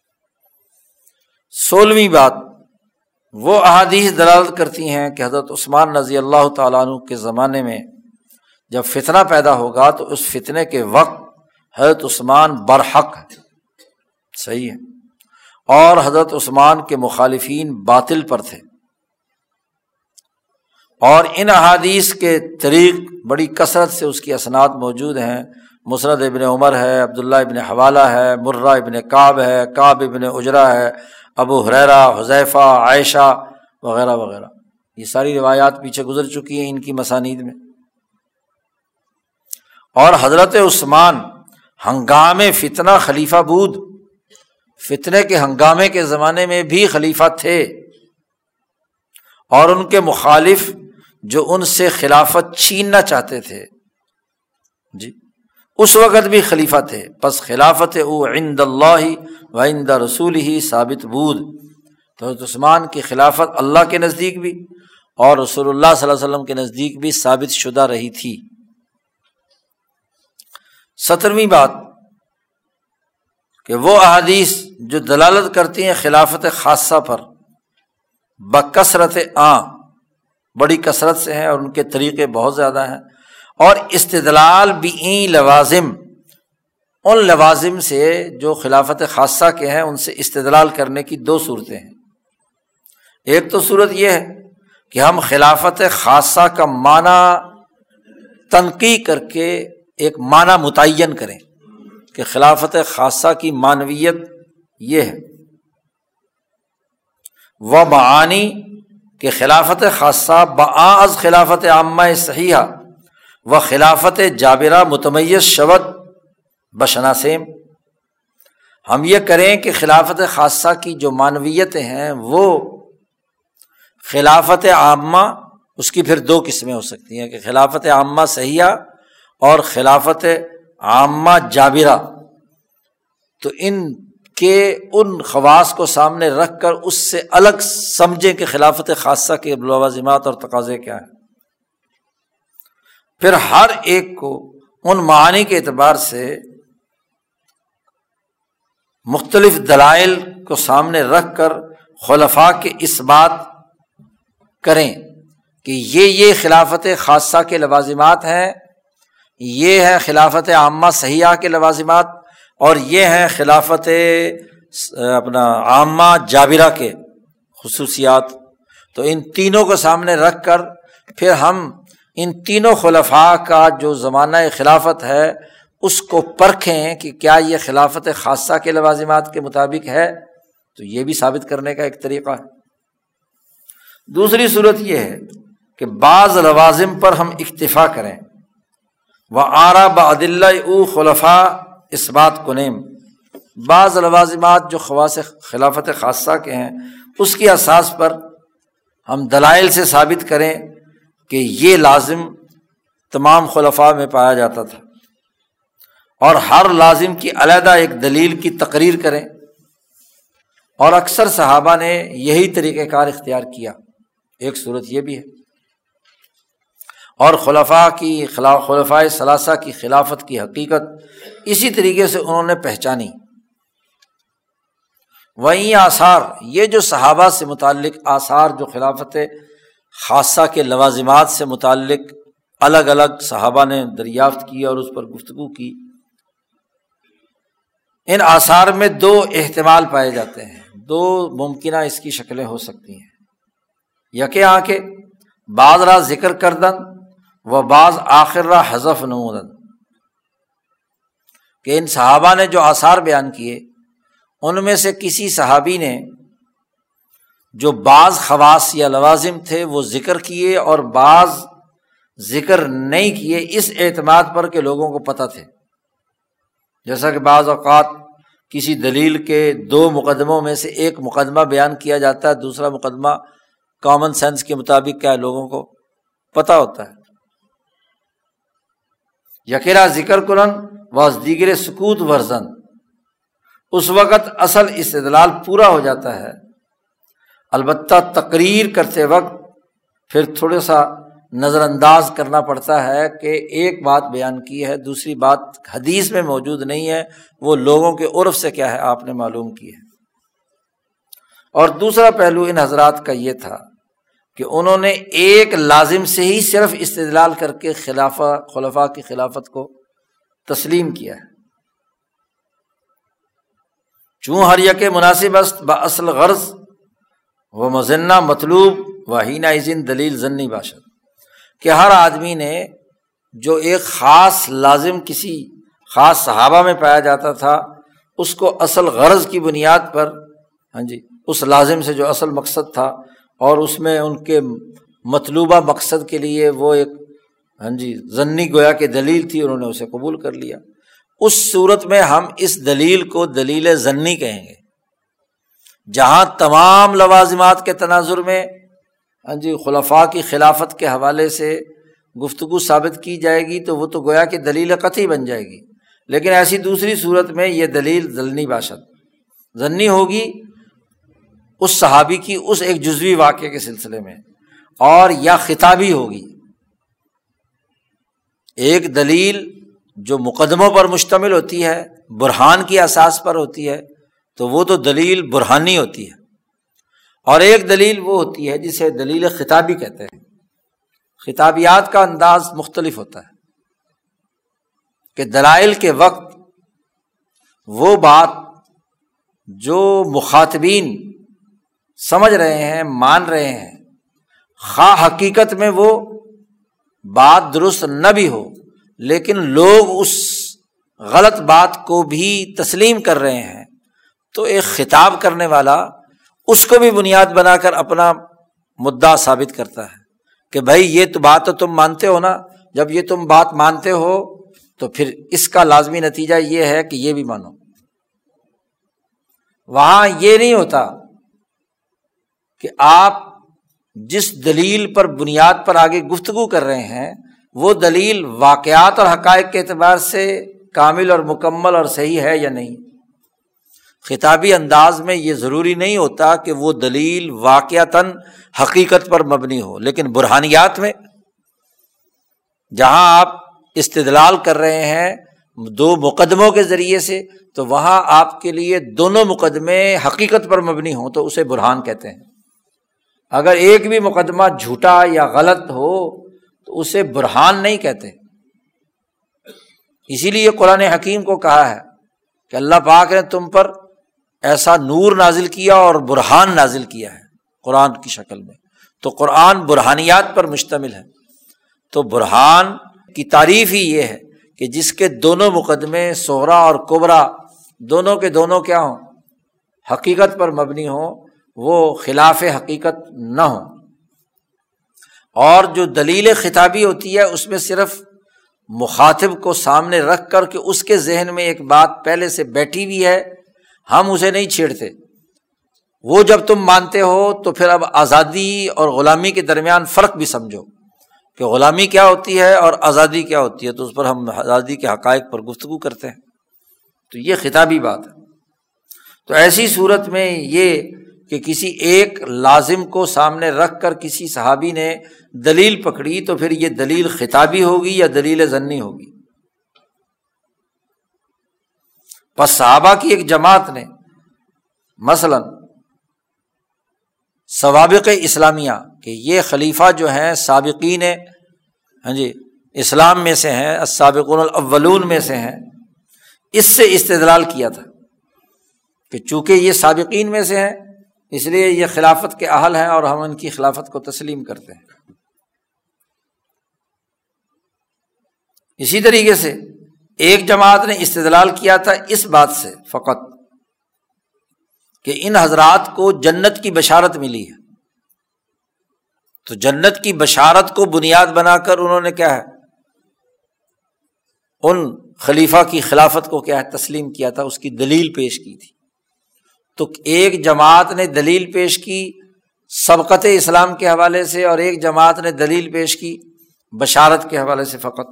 16ویں بات، وہ احادیث دلالت کرتی ہیں کہ حضرت عثمان رضی اللہ تعالیٰ عنہ کے زمانے میں جب فتنہ پیدا ہوگا تو اس فتنے کے وقت حضرت عثمان برحق ہے، صحیح ہے، اور حضرت عثمان کے مخالفین باطل پر تھے۔ اور ان احادیث کے طریق بڑی کثرت سے اس کی اسناد موجود ہیں، مسند ابن عمر ہے، عبداللہ ابن حوالہ ہے، مرہ ابن کعب ہے، کعب ابن عجرہ ہے، ابو ہریرہ، حذیفہ، عائشہ وغیرہ وغیرہ، یہ ساری روایات پیچھے گزر چکی ہیں ان کی مسانید میں۔ اور حضرت عثمان ہنگام فتنہ خلیفہ بود، فتنے کے ہنگامے کے زمانے میں بھی خلیفہ تھے، اور ان کے مخالف جو ان سے خلافت چھیننا چاہتے تھے جی اس وقت بھی خلیفہ تھے، پس خلافت او عند اللہ و عند رسولہ ثابت بود۔ تو حضرت عثمان کی خلافت اللہ کے نزدیک بھی اور رسول اللہ صلی اللہ علیہ وسلم کے نزدیک بھی ثابت شدہ رہی تھی۔ 17ویں بات کہ وہ احادیث جو دلالت کرتی ہیں خلافت خاصہ پر بکثرت بڑی کثرت سے ہیں، اور ان کے طریقے بہت زیادہ ہیں، اور استدلال بھی لوازم، ان لوازم سے جو خلافت خاصہ کے ہیں ان سے استدلال کرنے کی 2 صورتیں ہیں۔ ایک تو صورت یہ ہے کہ ہم خلافت خاصہ کا معنی تنقیح کر کے ایک معنی متعین کریں کہ خلافت خاصہ کی معنویت یہ ہے، وہ معانی کہ خلافت خاصہ بعض خلافت عامہ صحیحہ و خلافت جابرہ متمیز شود بشناسیم، ہم یہ کریں کہ خلافت خاصہ کی جو معنویتیں ہیں وہ خلافت عامہ، اس کی پھر 2 قسمیں ہو سکتی ہیں کہ خلافت عامہ صحیحہ اور خلافت عامہ جابرہ، تو ان کے ان خواص کو سامنے رکھ کر اس سے الگ سمجھیں کہ خلافت خاصہ کے لوازمات اور تقاضے کیا ہیں۔ پھر ہر ایک کو ان معانی کے اعتبار سے مختلف دلائل کو سامنے رکھ کر خلفاء کے اس بات کریں کہ یہ خلافت خاصہ کے لوازمات ہیں، یہ ہے خلافت عامہ صحیحہ کے لوازمات، اور یہ ہیں خلافت عامہ جابرہ کے خصوصیات۔ تو ان تینوں کو سامنے رکھ کر پھر ہم ان تینوں خلفاء کا جو زمانہ خلافت ہے اس کو پرکھیں کہ کیا یہ خلافت خاصہ کے لوازمات کے مطابق ہے، تو یہ بھی ثابت کرنے کا ایک طریقہ ہے۔ دوسری صورت یہ ہے کہ بعض لوازم پر ہم اکتفا کریں، وآرا بعدلہ او خلفاء اثبات کنیم، بعض لوازمات جو خواص خلافت خاصہ کے ہیں اس کی اساس پر ہم دلائل سے ثابت کریں کہ یہ لازم تمام خلفاء میں پایا جاتا تھا، اور ہر لازم کی علیحدہ ایک دلیل کی تقریر کریں، اور اکثر صحابہ نے یہی طریقہ کار اختیار کیا۔ ایک صورت یہ بھی ہے، اور خلفائے ثلاثہ کی خلافت کی حقیقت اسی طریقے سے انہوں نے پہچانی۔ وہیں آثار، یہ جو صحابہ سے متعلق آثار جو خلافت خاصہ کے لوازمات سے متعلق الگ الگ صحابہ نے دریافت کی اور اس پر گفتگو کی، ان آثار میں دو احتمال پائے جاتے ہیں، دو ممکنہ اس کی شکلیں ہو سکتی ہیں۔ یکے آنکھیں بعض را ذکر کردن و بعض آخر را حذف نمودن، کہ ان صحابہ نے جو آثار بیان کیے ان میں سے کسی صحابی نے جو بعض خواص یا لوازم تھے وہ ذکر کیے اور بعض ذکر نہیں کیے، اس اعتماد پر کہ لوگوں کو پتہ تھے۔ جیسا کہ بعض اوقات کسی دلیل کے دو مقدموں میں سے ایک مقدمہ بیان کیا جاتا ہے، دوسرا مقدمہ کامن سینس کے مطابق کیا ہے لوگوں کو پتہ ہوتا ہے۔ یکیرا ذکر کنن واز دیگر سکوت ورزن، اس وقت اصل استدلال پورا ہو جاتا ہے، البتہ تقریر کرتے وقت پھر تھوڑا سا نظر انداز کرنا پڑتا ہے کہ ایک بات بیان کی ہے، دوسری بات حدیث میں موجود نہیں ہے، وہ لوگوں کے عرف سے کیا ہے آپ نے معلوم کی ہے۔ اور دوسرا پہلو ان حضرات کا یہ تھا کہ انہوں نے ایک لازم سے ہی صرف استدلال کر کے خلفاء کی خلافت کو تسلیم کیا ہے۔ چون ہر یک مناسب است با اصل غرض و مظنہ مطلوب و حینہ اذن دلیل ظنی باشد، کہ ہر آدمی نے جو ایک خاص لازم کسی خاص صحابہ میں پایا جاتا تھا اس کو اصل غرض کی بنیاد پر، اس لازم سے جو اصل مقصد تھا اور اس میں ان کے مطلوبہ مقصد کے لیے وہ ایک ظنی گویا کہ دلیل تھی، انہوں نے اسے قبول کر لیا۔ اس صورت میں ہم اس دلیل کو دلیل ظنی کہیں گے۔ جہاں تمام لوازمات کے تناظر میں خلفاء کی خلافت کے حوالے سے گفتگو ثابت کی جائے گی تو وہ تو گویا کہ دلیل قطعی بن جائے گی، لیکن ایسی دوسری صورت میں یہ دلیل ظنی باشد، ظنی ہوگی اس صحابی کی اس ایک جزوی واقعے کے سلسلے میں، اور یا خطابی ہوگی۔ ایک دلیل جو مقدموں پر مشتمل ہوتی ہے، برہان کی اساس پر ہوتی ہے، تو وہ تو دلیل برہانی ہوتی ہے، اور ایک دلیل وہ ہوتی ہے جسے دلیل خطابی کہتے ہیں۔ خطابیات کا انداز مختلف ہوتا ہے کہ دلائل کے وقت وہ بات جو مخاطبین سمجھ رہے ہیں، مان رہے ہیں، خواہ حقیقت میں وہ بات درست نہ بھی ہو، لیکن لوگ اس غلط بات کو بھی تسلیم کر رہے ہیں، تو ایک خطاب کرنے والا اس کو بھی بنیاد بنا کر اپنا مدعا ثابت کرتا ہے کہ بھائی یہ تو بات تو تم مانتے ہو نا، جب یہ تم بات مانتے ہو تو پھر اس کا لازمی نتیجہ یہ ہے کہ یہ بھی مانو۔ وہاں یہ نہیں ہوتا کہ آپ جس دلیل پر بنیاد پر آگے گفتگو کر رہے ہیں وہ دلیل واقعات اور حقائق کے اعتبار سے کامل اور مکمل اور صحیح ہے یا نہیں۔ خطابی انداز میں یہ ضروری نہیں ہوتا کہ وہ دلیل واقعتاً حقیقت پر مبنی ہو، لیکن برہانیات میں جہاں آپ استدلال کر رہے ہیں دو مقدموں کے ذریعے سے، تو وہاں آپ کے لیے دونوں مقدمے حقیقت پر مبنی ہوں تو اسے برہان کہتے ہیں۔ اگر ایک بھی مقدمہ جھوٹا یا غلط ہو تو اسے برہان نہیں کہتے۔ اسی لیے قرآن حکیم کو کہا ہے کہ اللہ پاک نے تم پر ایسا نور نازل کیا اور برہان نازل کیا ہے قرآن کی شکل میں، تو قرآن برہانیات پر مشتمل ہے۔ تو برہان کی تعریف ہی یہ ہے کہ جس کے دونوں مقدمے صغرا اور کبرا دونوں کے دونوں کیا ہوں، حقیقت پر مبنی ہوں، وہ خلاف حقیقت نہ ہوں۔ اور جو دلیل خطابی ہوتی ہے اس میں صرف مخاطب کو سامنے رکھ کر کہ اس کے ذہن میں ایک بات پہلے سے بیٹھی ہوئی ہے، ہم اسے نہیں چھیڑتے، وہ جب تم مانتے ہو تو پھر اب آزادی اور غلامی کے درمیان فرق بھی سمجھو کہ غلامی کیا ہوتی ہے اور آزادی کیا ہوتی ہے، تو اس پر ہم آزادی کے حقائق پر گفتگو کرتے ہیں۔ تو یہ خطابی بات ہے۔ تو ایسی صورت میں یہ کہ کسی ایک لازم کو سامنے رکھ کر کسی صحابی نے دلیل پکڑی تو پھر یہ دلیل خطابی ہوگی یا دلیل ظنی ہوگی؟ پس صحابہ کی ایک جماعت نے مثلاً سوابق اسلامیہ کہ یہ خلیفہ جو ہیں سابقین اسلام میں سے ہیں، السابقون الاولون میں سے ہیں، اس سے استدلال کیا تھا کہ چونکہ یہ سابقین میں سے ہیں اس لیے یہ خلافت کے اہل ہیں اور ہم ان کی خلافت کو تسلیم کرتے ہیں۔ اسی طریقے سے ایک جماعت نے استدلال کیا تھا اس بات سے فقط کہ ان حضرات کو جنت کی بشارت ملی ہے، تو جنت کی بشارت کو بنیاد بنا کر انہوں نے کیا ہے ان خلیفہ کی خلافت کو کیا ہے تسلیم کیا تھا، اس کی دلیل پیش کی تھی۔ تو ایک جماعت نے دلیل پیش کی سبقت اسلام کے حوالے سے اور ایک جماعت نے دلیل پیش کی بشارت کے حوالے سے فقط۔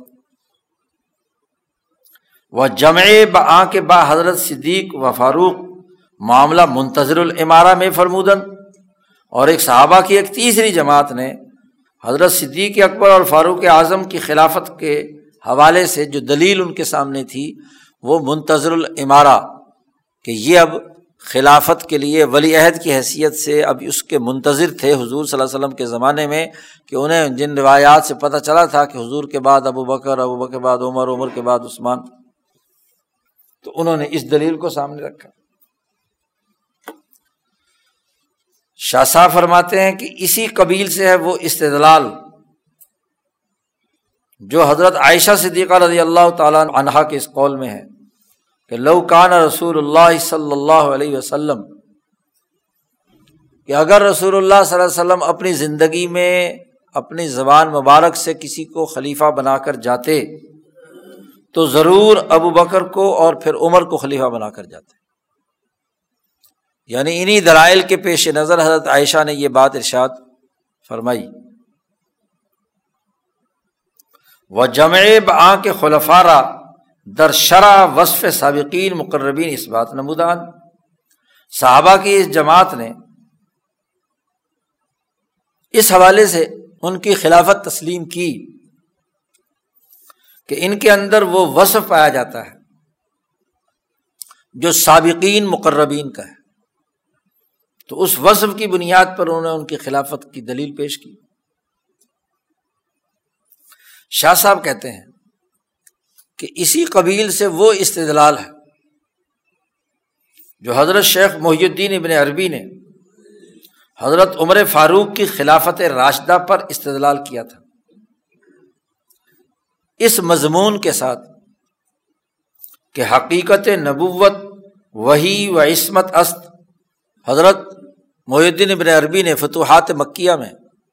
وہ جمع با کے با حضرت صدیق و فاروق معاملہ منتظر الامارہ میں فرمودن، اور ایک صحابہ کی ایک تیسری جماعت نے حضرت صدیق اکبر اور فاروق اعظم کی خلافت کے حوالے سے جو دلیل ان کے سامنے تھی وہ منتظر الامارہ کہ یہ اب خلافت کے لیے ولی عہد کی حیثیت سے اب اس کے منتظر تھے حضور صلی اللہ علیہ وسلم کے زمانے میں، کہ انہیں جن روایات سے پتہ چلا تھا کہ حضور کے بعد ابو بکر، ابو بکر کے بعد عمر، عمر کے بعد عثمان، تو انہوں نے اس دلیل کو سامنے رکھا۔ شاہ صاحب فرماتے ہیں کہ اسی قبیل سے ہے وہ استدلال جو حضرت عائشہ صدیقہ رضی اللہ تعالیٰ عنہا کے اس قول میں ہے کہ لو کان رسول اللہ صلی اللہ علیہ وسلم، کہ اگر رسول اللہ صلی اللہ علیہ وسلم اپنی زندگی میں اپنی زبان مبارک سے کسی کو خلیفہ بنا کر جاتے تو ضرور ابو بکر کو اور پھر عمر کو خلیفہ بنا کر جاتے۔ یعنی انہی دلائل کے پیش نظر حضرت عائشہ نے یہ بات ارشاد فرمائی۔ وجمع بعاں کے خلفارا در شرع وصف سابقین مقربین اس بات نمودان، صحابہ کی اس جماعت نے اس حوالے سے ان کی خلافت تسلیم کی کہ ان کے اندر وہ وصف پایا جاتا ہے جو سابقین مقربین کا ہے، تو اس وصف کی بنیاد پر انہوں نے ان کی خلافت کی دلیل پیش کی۔ شاہ صاحب کہتے ہیں کہ اسی قبیل سے وہ استدلال ہے جو حضرت شیخ محی الدین ابن عربی نے حضرت عمر فاروق کی خلافت راشدہ پر استدلال کیا تھا، اس مضمون کے ساتھ کہ حقیقت نبوت وحی و عصمت است۔ حضرت محی الدین ابن عربی نے فتوحات مکیہ میں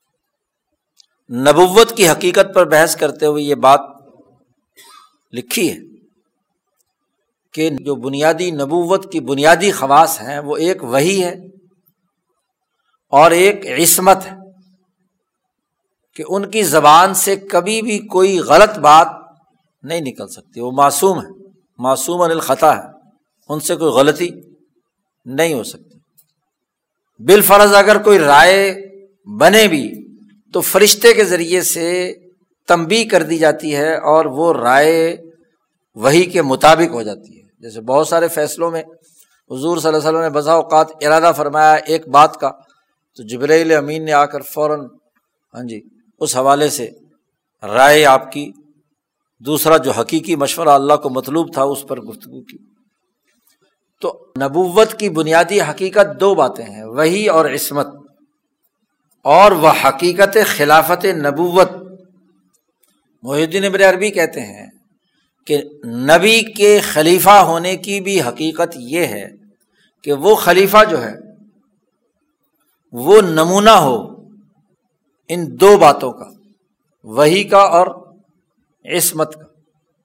نبوت کی حقیقت پر بحث کرتے ہوئے یہ بات لکھی ہے کہ جو بنیادی نبوت کی بنیادی خواص ہیں وہ ایک وحی ہے اور ایک عصمت ہے، کہ ان کی زبان سے کبھی بھی کوئی غلط بات نہیں نکل سکتی، وہ معصوم ہے، معصوم عن الخطا ہے، ان سے کوئی غلطی نہیں ہو سکتی۔ بالفرض اگر کوئی رائے بنے بھی تو فرشتے کے ذریعے سے تنبیہ کر دی جاتی ہے اور وہ رائے وحی کے مطابق ہو جاتی ہے۔ جیسے بہت سارے فیصلوں میں حضور صلی اللہ علیہ وسلم نے بسا اوقات ارادہ فرمایا ایک بات کا تو جبرائیل امین نے آ کر فوراً اس حوالے سے رائے آپ کی، دوسرا جو حقیقی مشورہ اللہ کو مطلوب تھا اس پر گفتگو کی۔ تو نبوت کی بنیادی حقیقت دو باتیں ہیں، وحی اور عصمت، اور وہ حقیقت خلافت نبوت۔ محی الدین ابن عربی کہتے ہیں کہ نبی کے خلیفہ ہونے کی بھی حقیقت یہ ہے کہ وہ خلیفہ جو ہے وہ نمونہ ہو ان دو باتوں کا، وحی کا اور عصمت کا۔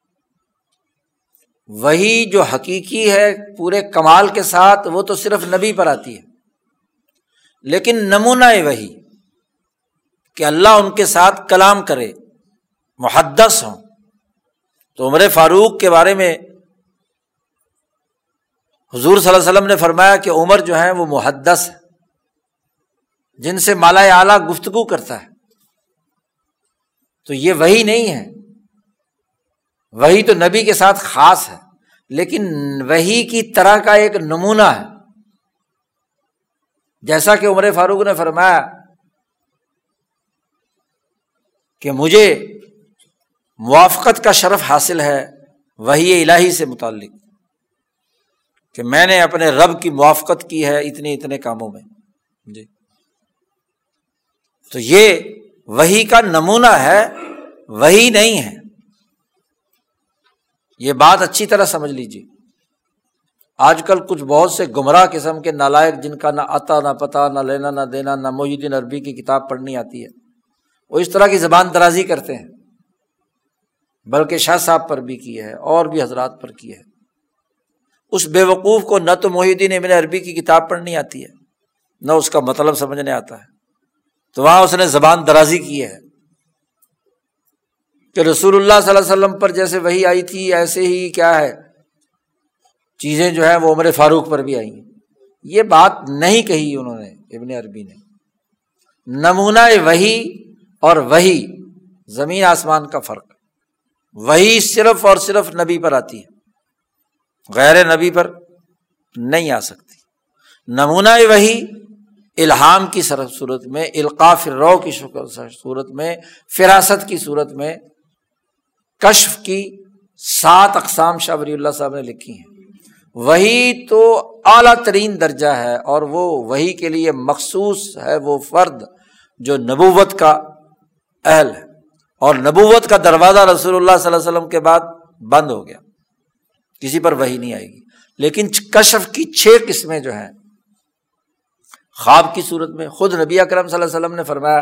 وحی جو حقیقی ہے پورے کمال کے ساتھ، وہ تو صرف نبی پر آتی ہے، لیکن نمونہ وحی کہ اللہ ان کے ساتھ کلام کرے، محدث ہوں، تو عمر فاروق کے بارے میں حضور صلی اللہ علیہ وسلم نے فرمایا کہ عمر جو ہیں وہ محدث ہے، جن سے مالا اعلیٰ گفتگو کرتا ہے۔ تو یہ وحی نہیں ہے، وحی تو نبی کے ساتھ خاص ہے، لیکن وحی کی طرح کا ایک نمونہ ہے۔ جیسا کہ عمر فاروق نے فرمایا کہ مجھے موافقت کا شرف حاصل ہے وحی الہی سے متعلق، کہ میں نے اپنے رب کی موافقت کی ہے اتنے اتنے کاموں میں جی۔ تو یہ وحی کا نمونہ ہے، وحی نہیں ہے۔ یہ بات اچھی طرح سمجھ لیجیے۔ آج کل کچھ بہت سے گمراہ قسم کے نالائق، جن کا نہ آتا نہ پتہ، نہ لینا نہ دینا، نہ محی الدین عربی کی کتاب پڑھنی آتی ہے، وہ اس طرح کی زبان درازی کرتے ہیں، بلکہ شاہ صاحب پر بھی کی ہے اور بھی حضرات پر کی ہے۔ اس بے وقوف کو نہ تو محی الدین ابن عربی کی کتاب پڑھنی آتی ہے، نہ اس کا مطلب سمجھنے آتا ہے، تو وہاں اس نے زبان درازی کی ہے کہ رسول اللہ صلی اللہ علیہ وسلم پر جیسے وحی آئی تھی، ایسے ہی کیا ہے چیزیں جو ہیں وہ عمر فاروق پر بھی آئی ہیں۔ یہ بات نہیں کہی انہوں نے، ابن عربی نے۔ نمونہ وحی اور وحی زمین آسمان کا فرق۔ وحی صرف اور صرف نبی پر آتی ہے، غیر نبی پر نہیں آ سکتی۔ نمونہ وحی الہام کی صورت میں، القاء فی الروح کی صورت میں، فراست کی صورت میں، کشف کی 7 اقسام شاہ ولی اللہ صاحب نے لکھی ہیں۔ وحی تو اعلیٰ ترین درجہ ہے، اور وہ وحی کے لیے مخصوص ہے وہ فرد جو نبوت کا اہل ہے، اور نبوت کا دروازہ رسول اللہ صلی اللہ علیہ وسلم کے بعد بند ہو گیا، کسی پر وحی نہیں آئے گی۔ لیکن کشف کی 6 قسمیں جو ہیں، خواب کی صورت میں، خود نبی اکرم صلی اللہ علیہ وسلم نے فرمایا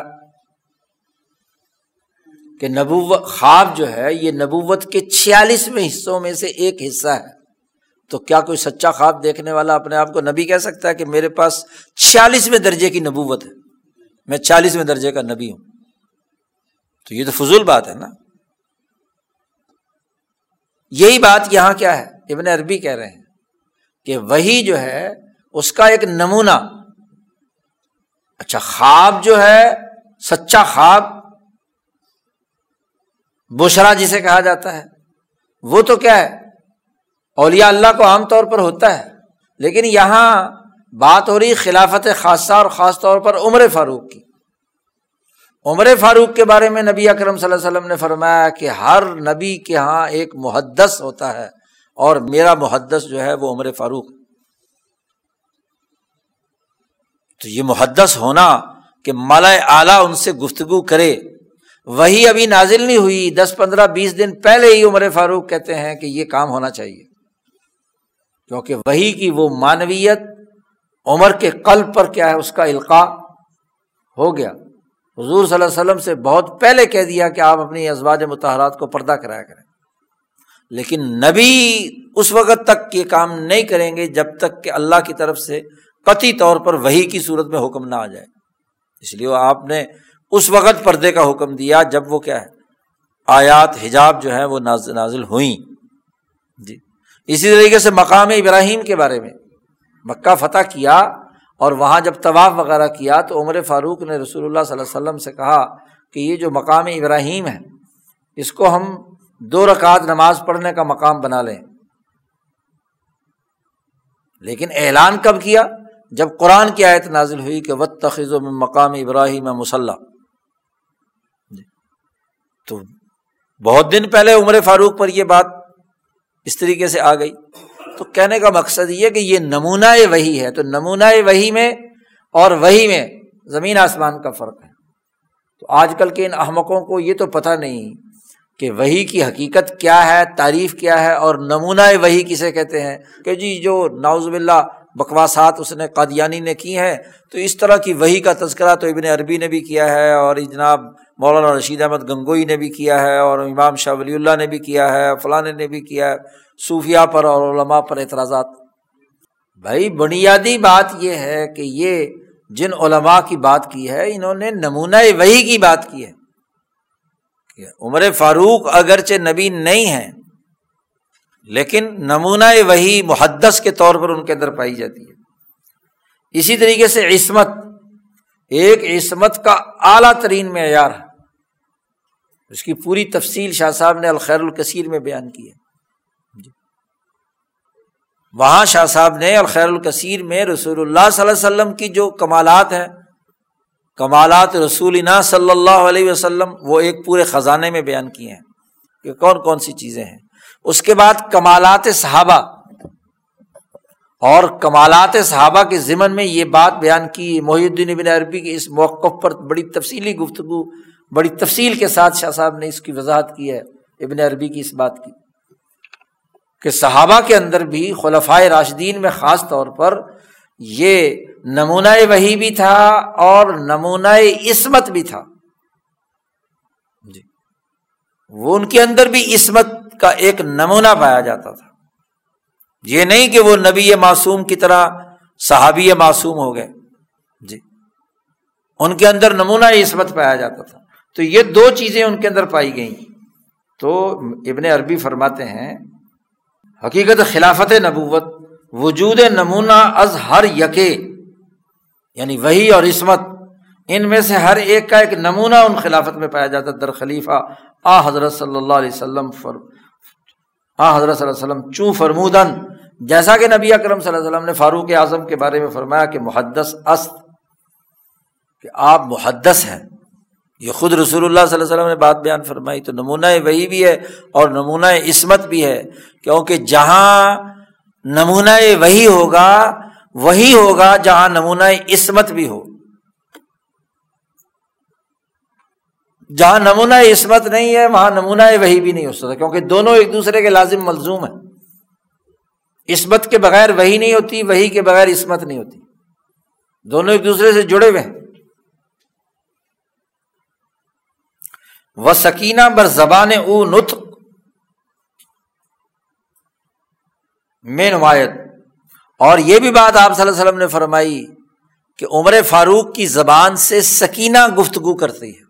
کہ نبوت، خواب جو ہے یہ نبوت کے 46ویں حصوں میں سے ایک حصہ ہے۔ تو کیا کوئی سچا خواب دیکھنے والا اپنے آپ کو نبی کہہ سکتا ہے کہ میرے پاس 46ویں درجے کی نبوت ہے، میں 40ویں درجے کا نبی ہوں؟ تو یہ تو فضول بات ہے نا۔ یہی بات یہاں کیا ہے، ابن عربی کہہ رہے ہیں کہ وحی جو ہے اس کا ایک نمونہ، اچھا خواب جو ہے سچا خواب، بشرا جسے کہا جاتا ہے، وہ تو کیا ہے اولیاء اللہ کو عام طور پر ہوتا ہے، لیکن یہاں بات ہو رہی خلافت خاصہ اور خاص طور پر عمر فاروق کی۔ عمر فاروق کے بارے میں نبی اکرم صلی اللہ علیہ وسلم نے فرمایا کہ ہر نبی کے ہاں ایک محدث ہوتا ہے، اور میرا محدث جو ہے وہ عمر فاروق۔ تو یہ محدث ہونا کہ ملائے اعلیٰ ان سے گفتگو کرے، وہی ابھی نازل نہیں ہوئی، 10 15 20 دن پہلے ہی عمر فاروق کہتے ہیں کہ یہ کام ہونا چاہیے، کیونکہ وحی کی وہ معنویت عمر کے قلب پر کیا ہے، اس کا القاء ہو گیا۔ حضور صلی اللہ علیہ وسلم سے بہت پہلے کہہ دیا کہ آپ اپنی ازواج مطہرات کو پردہ کرایا کریں، لیکن نبی اس وقت تک یہ کام نہیں کریں گے جب تک کہ اللہ کی طرف سے قطعی طور پر وحی کی صورت میں حکم نہ آ جائے۔ اس لیے آپ نے اس وقت پردے کا حکم دیا جب وہ کیا ہے، آیات حجاب جو ہے وہ نازل ہوئیں جی۔ اسی طریقے سے مقام ابراہیم کے بارے میں، مکہ فتح کیا اور وہاں جب طواف وغیرہ کیا تو عمر فاروق نے رسول اللہ صلی اللہ علیہ وسلم سے کہا کہ یہ جو مقام ابراہیم ہے اس کو ہم 2 رکعت نماز پڑھنے کا مقام بنا لیں۔ لیکن اعلان کب کیا؟ جب قرآن کی آیت نازل ہوئی کہ واتخذوا من مقام ابراہیم مصلی۔ تو بہت دن پہلے عمر فاروق پر یہ بات اس طریقے سے آ گئی۔ تو کہنے کا مقصد یہ کہ یہ نمونہ وحی ہے، تو نمونہ وحی میں اور وحی میں زمین آسمان کا فرق ہے۔ تو آج کل کے ان احمقوں کو یہ تو پتہ نہیں کہ وحی کی حقیقت کیا ہے، تعریف کیا ہے، اور نمونہ وحی کسے کہتے ہیں، کہ جی جو نعوذ باللہ بکواسات اس نے قادیانی نے کی ہیں، تو اس طرح کی وحی کا تذکرہ تو ابن عربی نے بھی کیا ہے، اور جناب مولانا رشید احمد گنگوئی نے بھی کیا ہے، اور امام شاہ ولی اللہ نے بھی کیا ہے، فلانے نے بھی کیا ہے، صوفیاء پر اور علماء پر اعتراضات۔ بھائی بنیادی بات یہ ہے کہ یہ جن علماء کی بات کی ہے انہوں نے نمونہ وحی کی بات کی ہے کہ عمر فاروق اگرچہ نبی نہیں ہیں لیکن نمونہ وحی محدث کے طور پر ان کے اندر پائی جاتی ہے۔ اسی طریقے سے عصمت، ایک عصمت کا اعلیٰ ترین معیار ہے، اس کی پوری تفصیل شاہ صاحب نے الخیر الکثیر میں بیان کی ہے۔ وہاں شاہ صاحب نے الخیر الکثیر میں رسول اللہ صلی اللہ علیہ وسلم کی جو کمالات ہیں، کمالات رسولنا صلی اللہ علیہ وسلم، وہ ایک پورے خزانے میں بیان کیے ہیں کہ کون کون سی چیزیں ہیں۔ اس کے بعد کمالات صحابہ، اور کمالات صحابہ کے ضمن میں یہ بات بیان کی، محی الدین ابن عربی کے اس موقف پر بڑی تفصیلی گفتگو، بڑی تفصیل کے ساتھ شاہ صاحب نے اس کی وضاحت کی ہے، ابن عربی کی اس بات کی کہ صحابہ کے اندر بھی خلفائے راشدین میں خاص طور پر یہ نمونہ وحی بھی تھا اور نمونہ عصمت بھی تھا جی، وہ ان کے اندر بھی عصمت کا ایک نمونہ پایا جاتا تھا۔ یہ نہیں کہ وہ نبی معصوم کی طرح صحابی معصوم ہو گئے جی، ان کے اندر نمونہ عصمت پایا جاتا تھا۔ تو یہ دو چیزیں ان کے اندر پائی گئیں۔ تو ابن عربی فرماتے ہیں حقیقت خلافت نبوت وجود نمونہ از ہر یکے، یعنی وحی اور عصمت ان میں سے ہر ایک کا ایک نمونہ ان خلافت میں پایا جاتا در خلیفہ حضرت صلی اللہ علیہ وسلم حضرت صلی اللہ علیہ وسلم چوں فرمودن، جیسا کہ نبی اکرم صلی اللہ علیہ وسلم نے فاروق اعظم کے بارے میں فرمایا کہ محدث است، کہ آپ محدث ہیں۔ یہ خود رسول اللہ صلی اللہ علیہ وسلم نے بات بیان فرمائی۔ تو نمونہ وحی بھی ہے اور نمونہ عصمت بھی ہے، کیونکہ جہاں نمونہ وحی ہوگا وہی ہوگا جہاں نمونہ عصمت بھی ہو۔ جہاں نمونہ عصمت نہیں ہے وہاں نمونہ وحی بھی نہیں ہو سکتا، کیونکہ دونوں ایک دوسرے کے لازم ملزوم ہیں۔ عصمت کے بغیر وحی نہیں ہوتی، وحی کے بغیر عصمت نہیں ہوتی، دونوں ایک دوسرے سے جڑے ہوئے ہیں۔ وسکینہ بر زبان او نطق میں نمایت، اور یہ بھی بات آپ صلی اللہ علیہ وسلم نے فرمائی کہ عمر فاروق کی زبان سے سکینہ گفتگو کرتی ہے۔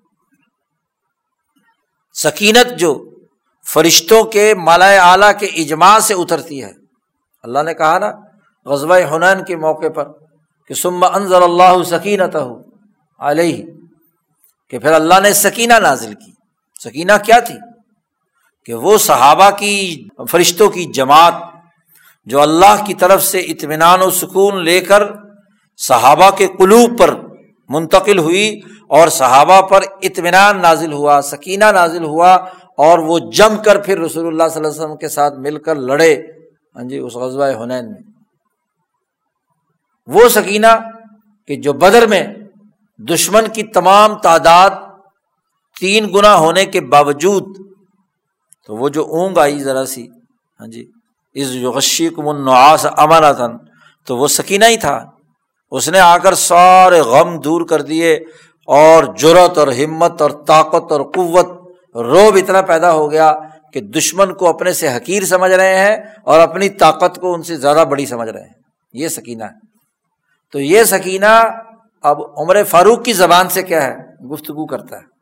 سکینت جو فرشتوں کے ملائے اعلیٰ کے اجماع سے اترتی ہے، اللہ نے کہا نا غزوہ حنین کے موقع پر کہ ثم انزل اللہ سکینتہ علیہ، کہ پھر اللہ نے سکینہ نازل کی۔ سکینہ کیا تھی؟ کہ وہ صحابہ کی فرشتوں کی جماعت جو اللہ کی طرف سے اطمینان و سکون لے کر صحابہ کے قلوب پر منتقل ہوئی، اور صحابہ پر اطمینان نازل ہوا، سکینہ نازل ہوا، اور وہ جم کر پھر رسول اللہ صلی اللہ علیہ وسلم کے ساتھ مل کر لڑے اس غزوہ حنین میں۔ وہ سکینہ کہ جو بدر میں دشمن کی تمام تعداد 3 گنا ہونے کے باوجود، تو وہ جو اونگ آئی ذرا سی اذ یغشیکم النعاس امنۃ، تو وہ سکینہ ہی تھا۔ اس نے آ کر سارے غم دور کر دیے، اور جرأت اور ہمت اور طاقت اور قوت، رعب اتنا پیدا ہو گیا کہ دشمن کو اپنے سے حقیر سمجھ رہے ہیں اور اپنی طاقت کو ان سے زیادہ بڑی سمجھ رہے ہیں۔ یہ سکینہ ہے۔ تو یہ سکینہ اب عمر فاروق کی زبان سے کیا ہے؟ گفتگو کرتا ہے۔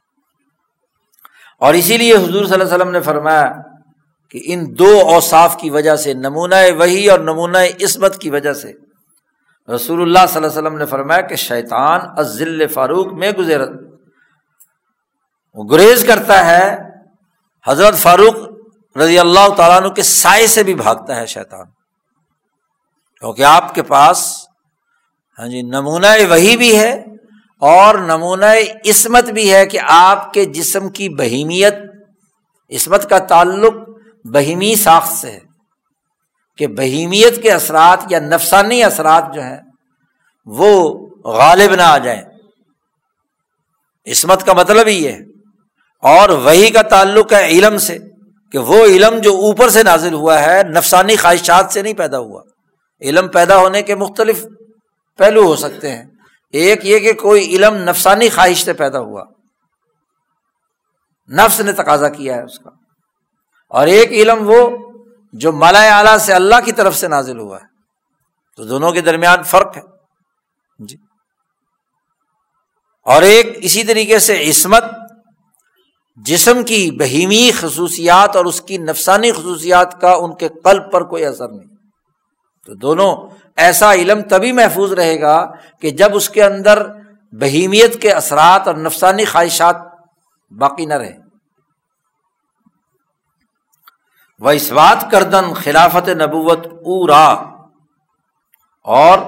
اور اسی لیے حضور صلی اللہ علیہ وسلم نے فرمایا کہ ان 2 اوصاف کی وجہ سے، نمونہ وحی اور نمونہ عصمت کی وجہ سے، رسول اللہ صلی اللہ علیہ وسلم نے فرمایا کہ شیطان الظل فاروق میں گزرت، وہ گریز کرتا ہے حضرت فاروق رضی اللہ تعالیٰ عنہ کے سائے سے بھی بھاگتا ہے شیطان، کیونکہ آپ کے پاس نمونہ وحی بھی ہے اور نمونہ عصمت بھی ہے کہ آپ کے جسم کی بہیمیت، عصمت کا تعلق بہیمی ساخت سے ہے کہ بہیمیت کے اثرات یا نفسانی اثرات جو ہیں وہ غالب نہ آ جائیں، عصمت کا مطلب ہی ہے۔ اور وحی کا تعلق ہے علم سے، کہ وہ علم جو اوپر سے نازل ہوا ہے نفسانی خواہشات سے نہیں پیدا ہوا، علم پیدا ہونے کے مختلف پہلو ہو سکتے ہیں. ایک یہ کہ کوئی علم نفسانی خواہش سے پیدا ہوا، نفس نے تقاضا کیا ہے اس کا، اور ایک علم وہ جو ملائے اعلیٰ سے اللہ کی طرف سے نازل ہوا ہے. تو دونوں کے درمیان فرق ہے جی. اور ایک اسی طریقے سے عصمت، جسم کی بہیمی خصوصیات اور اس کی نفسانی خصوصیات کا ان کے قلب پر کوئی اثر نہیں. تو دونوں ایسا علم تبھی محفوظ رہے گا کہ جب اس کے اندر بہیمیت کے اثرات اور نفسانی خواہشات باقی نہ رہے. وَإِثْبَاتَ کردن خلافت نبوت اورا، اور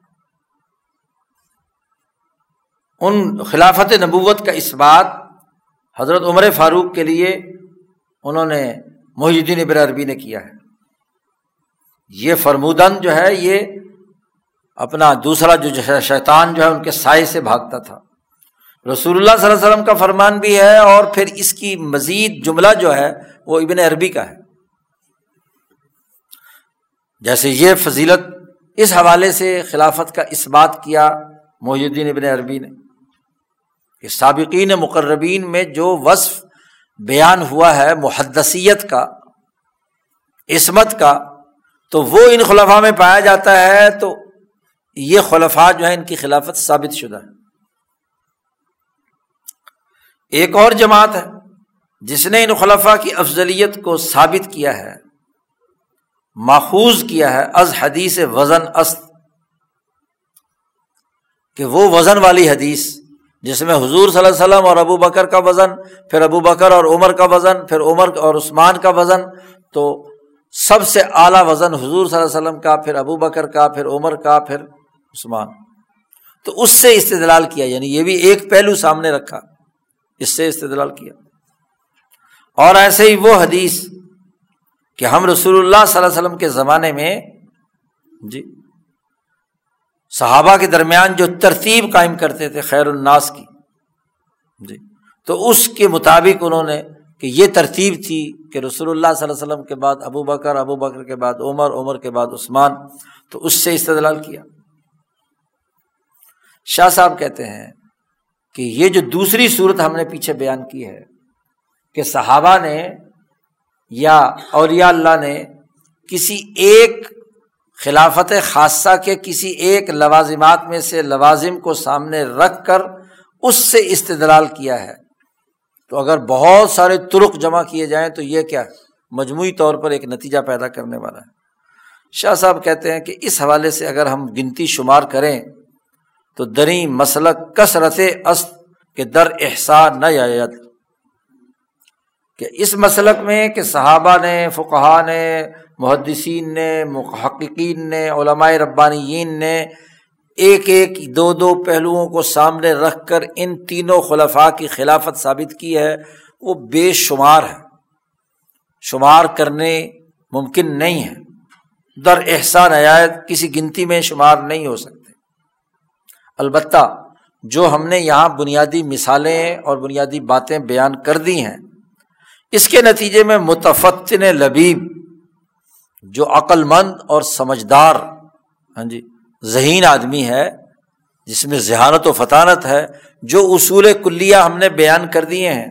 ان خلافت نبوت کا اثبات حضرت عمر فاروق کے لیے انہوں نے محی الدین ابن عربی نے کیا ہے. یہ فرمودن جو ہے یہ اپنا دوسرا جو شیطان جو ہے ان کے سائے سے بھاگتا تھا. رسول اللہ صلی اللہ علیہ وسلم کا فرمان بھی ہے، اور پھر اس کی مزید جملہ جو ہے وہ ابن عربی کا ہے. جیسے یہ فضیلت اس حوالے سے خلافت کا اثبات کیا محی الدین ابن عربی نے کہ سابقین مقربین میں جو وصف بیان ہوا ہے محدثیت کا، عصمت کا، تو وہ ان خلفاء میں پایا جاتا ہے. تو یہ خلفاء جو ہیں ان کی خلافت ثابت شدہ ہے. ایک اور جماعت ہے جس نے ان خلفاء کی افضلیت کو ثابت کیا ہے، ماخوذ کیا ہے از حدیث وزن است، کہ وہ وزن والی حدیث جس میں حضور صلی اللہ علیہ وسلم اور ابو بکر کا وزن، پھر ابو بکر اور عمر کا وزن، پھر عمر اور عثمان کا وزن، تو سب سے اعلیٰ وزن حضور صلی اللہ علیہ وسلم کا، پھر ابو بکر کا، پھر عمر کا، پھر عثمان. تو اس سے استدلال کیا، یعنی یہ بھی ایک پہلو سامنے رکھا، اس سے استدلال کیا. اور ایسے ہی وہ حدیث کہ ہم رسول اللہ صلی اللہ علیہ وسلم کے زمانے میں جی صحابہ کے درمیان جو ترتیب قائم کرتے تھے خیر الناس کی جی، تو اس کے مطابق انہوں نے کہ یہ ترتیب تھی کہ رسول اللہ صلی اللہ علیہ وسلم کے بعد ابو بکر، ابو بکر کے بعد عمر، عمر کے بعد عثمان. تو اس سے استدلال کیا. شاہ صاحب کہتے ہیں کہ یہ جو دوسری صورت ہم نے پیچھے بیان کی ہے کہ صحابہ نے یا اولیاء اللہ نے کسی ایک خلافت خاصہ کے کسی ایک لوازمات میں سے لوازم کو سامنے رکھ کر اس سے استدلال کیا ہے، تو اگر بہت سارے طرق جمع کیے جائیں تو یہ کیا مجموعی طور پر ایک نتیجہ پیدا کرنے والا ہے. شاہ صاحب کہتے ہیں کہ اس حوالے سے اگر ہم گنتی شمار کریں تو دری مسلک کثرت است کہ در احسان نہ آید، کہ اس مسلک میں کہ صحابہ نے، فقہا نے، محدثین نے، محققین نے، علماء ربانیین نے ایک ایک دو دو پہلوؤں کو سامنے رکھ کر ان تینوں خلفاء کی خلافت ثابت کی ہے، وہ بے شمار ہے، شمار کرنے ممکن نہیں ہے. در احسان آیت کسی گنتی میں شمار نہیں ہو سکتے. البتہ جو ہم نے یہاں بنیادی مثالیں اور بنیادی باتیں بیان کر دی ہیں، اس کے نتیجے میں متفتن لبیب جو عقل مند اور سمجھدار ذہین آدمی ہے، جس میں ذہانت و فطانت ہے، جو اصول کلیہ ہم نے بیان کر دیے ہیں،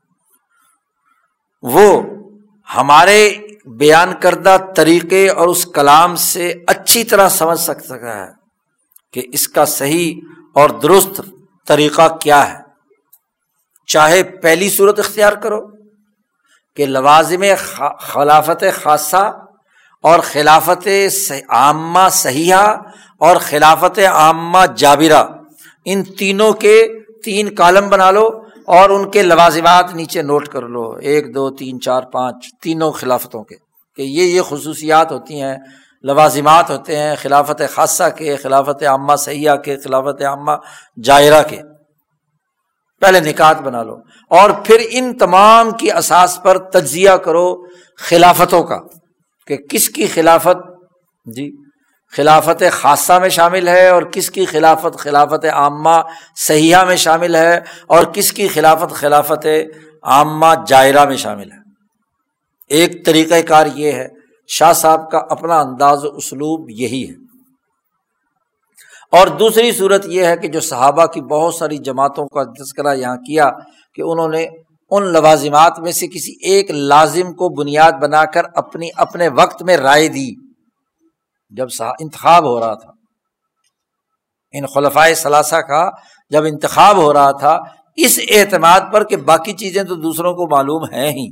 وہ ہمارے بیان کردہ طریقے اور اس کلام سے اچھی طرح سمجھ سکتا ہے کہ اس کا صحیح اور درست طریقہ کیا ہے. چاہے پہلی صورت اختیار کرو کہ لوازم خلافت خاصہ اور خلافت عامہ صحیحہ اور خلافت عامہ جابرہ، ان تینوں کے 3 کالم بنا لو اور ان کے لوازمات نیچے نوٹ کر لو، 1 2 3 4 5 تینوں خلافتوں کے، کہ یہ خصوصیات ہوتی ہیں، لوازمات ہوتے ہیں خلافت خاصہ کے، خلافت عامہ صحیحہ کے، خلافت عامہ جائرہ کے. پہلے نکات بنا لو اور پھر ان تمام کی اساس پر تجزیہ کرو خلافتوں کا، کہ کس کی خلافت خلافت خاصہ میں شامل ہے اور کس کی خلافت خلافت عامہ صحیحہ میں شامل ہے اور کس کی خلافت خلافت عامہ جائرہ میں شامل ہے. ایک طریقہ کار یہ ہے. شاہ صاحب کا اپنا انداز و اسلوب یہی ہے۔ اور دوسری صورت یہ ہے کہ جو صحابہ کی بہت ساری جماعتوں کا تذکرہ یہاں کیا کہ انہوں نے ان لوازمات میں سے کسی ایک لازم کو بنیاد بنا کر اپنے وقت میں رائے دی جب انتخاب ہو رہا تھا، ان خلفائے ثلاثہ کا جب انتخاب ہو رہا تھا، اس اعتماد پر کہ باقی چیزیں تو دوسروں کو معلوم ہیں ہی،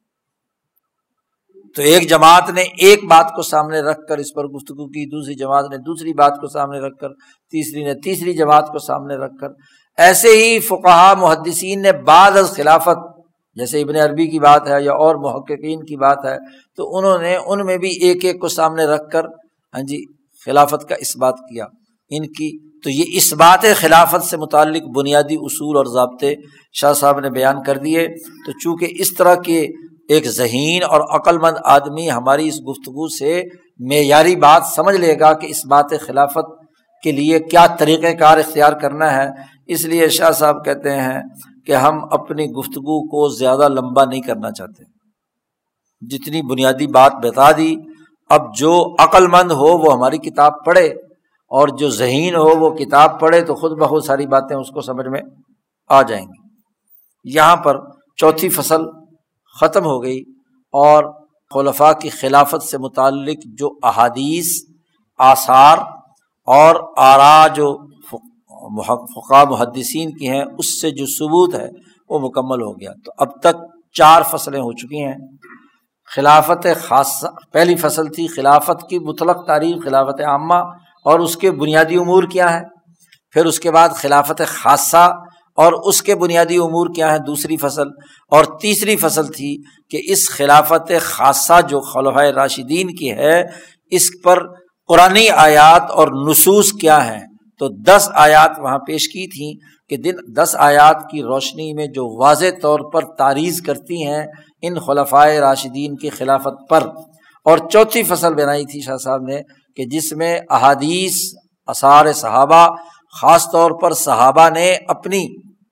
تو ایک جماعت نے ایک بات کو سامنے رکھ کر اس پر گفتگو کی، دوسری جماعت نے دوسری بات کو سامنے رکھ کر، تیسری نے تیسری جماعت کو سامنے رکھ کر، ایسے ہی فقہا محدثین نے بعد از خلافت، جیسے ابن عربی کی بات ہے یا اور محققین کی بات ہے، تو انہوں نے ان میں بھی ایک ایک کو سامنے رکھ کر خلافت کا اس بات کیا ان کی۔ تو یہ اس بات خلافت سے متعلق بنیادی اصول اور ضابطے شاہ صاحب نے بیان کر دیے۔ تو چونکہ اس طرح کے ایک ذہین اور عقل مند آدمی ہماری اس گفتگو سے معیاری بات سمجھ لے گا کہ اس بات خلافت کے لیے کیا طریقہ کار اختیار کرنا ہے، اس لیے شاہ صاحب کہتے ہیں کہ ہم اپنی گفتگو کو زیادہ لمبا نہیں کرنا چاہتے، جتنی بنیادی بات بتا دی۔ اب جو عقل مند ہو وہ ہماری کتاب پڑھے، اور جو ذہین ہو وہ کتاب پڑھے، تو خود بخود ساری باتیں اس کو سمجھ میں آ جائیں گی۔ یہاں پر چوتھی فصل ختم ہو گئی، اور خلفاء کی خلافت سے متعلق جو احادیث، آثار اور آراء جو فقہاء محدثین کی ہیں اس سے جو ثبوت ہے وہ مکمل ہو گیا۔ تو اب تک 4 فصلیں ہو چکی ہیں۔ خلافت خاصہ پہلی فصل تھی، خلافت کی مطلق تعریف، خلافت عامہ اور اس کے بنیادی امور کیا ہیں۔ پھر اس کے بعد خلافت خاصہ اور اس کے بنیادی امور کیا ہیں، دوسری فصل۔ اور تیسری فصل تھی کہ اس خلافت خاصہ جو خلفائے راشدین کی ہے، اس پر قرآنی آیات اور نصوص کیا ہیں۔ تو 10 آیات وہاں پیش کی تھیں کہ 10 آیات کی روشنی میں جو واضح طور پر تعریض کرتی ہیں ان خلفائے راشدین کی خلافت پر۔ اور چوتھی فصل بنائی تھی شاہ صاحب نے کہ جس میں احادیث، آثار صحابہ، خاص طور پر صحابہ نے اپنی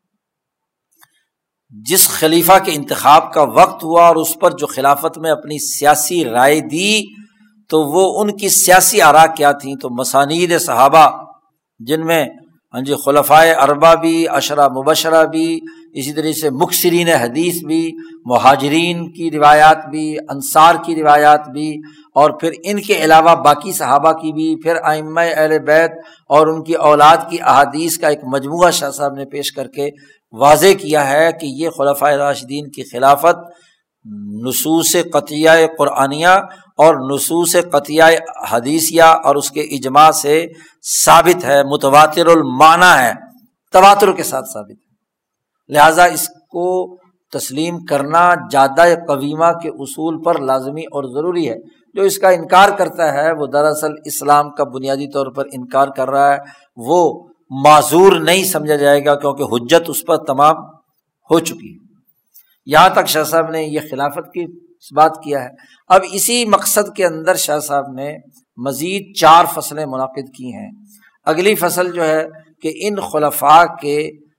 جس خلیفہ کے انتخاب کا وقت ہوا اور اس پر جو خلافت میں اپنی سیاسی رائے دی، تو وہ ان کی سیاسی آراء کیا تھیں۔ تو مسانید صحابہ جن میں خلفائے اربعہ بھی، عشرہ مبشرہ بھی، اسی طرح سے مکثرین حدیث بھی، مہاجرین کی روایات بھی، انصار کی روایات بھی، اور پھر ان کے علاوہ باقی صحابہ کی بھی، پھر ائمہ اہل بیت اور ان کی اولاد کی احادیث کا ایک مجموعہ شاہ صاحب نے پیش کر کے واضح کیا ہے کہ یہ خلفائے راشدین کی خلافت نصوص قطعیہ قرآنیہ اور نصوص قطعیہ حدیثیہ اور اس کے اجماع سے ثابت ہے، متواتر المعنی ہے، تواتر کے ساتھ ثابت ہے۔ لہٰذا اس کو تسلیم کرنا جادہ قویمہ کے اصول پر لازمی اور ضروری ہے۔ جو اس کا انکار کرتا ہے وہ دراصل اسلام کا بنیادی طور پر انکار کر رہا ہے، وہ معذور نہیں سمجھا جائے گا، کیونکہ حجت اس پر تمام ہو چکی ہے۔ یہاں تک شاہ صاحب نے یہ خلافت کی بات کیا ہے۔ اب اسی مقصد کے اندر شاہ صاحب نے مزید 4 فصلیں منعقد کی ہیں۔ اگلی فصل جو ہے کہ ان خلفاء کے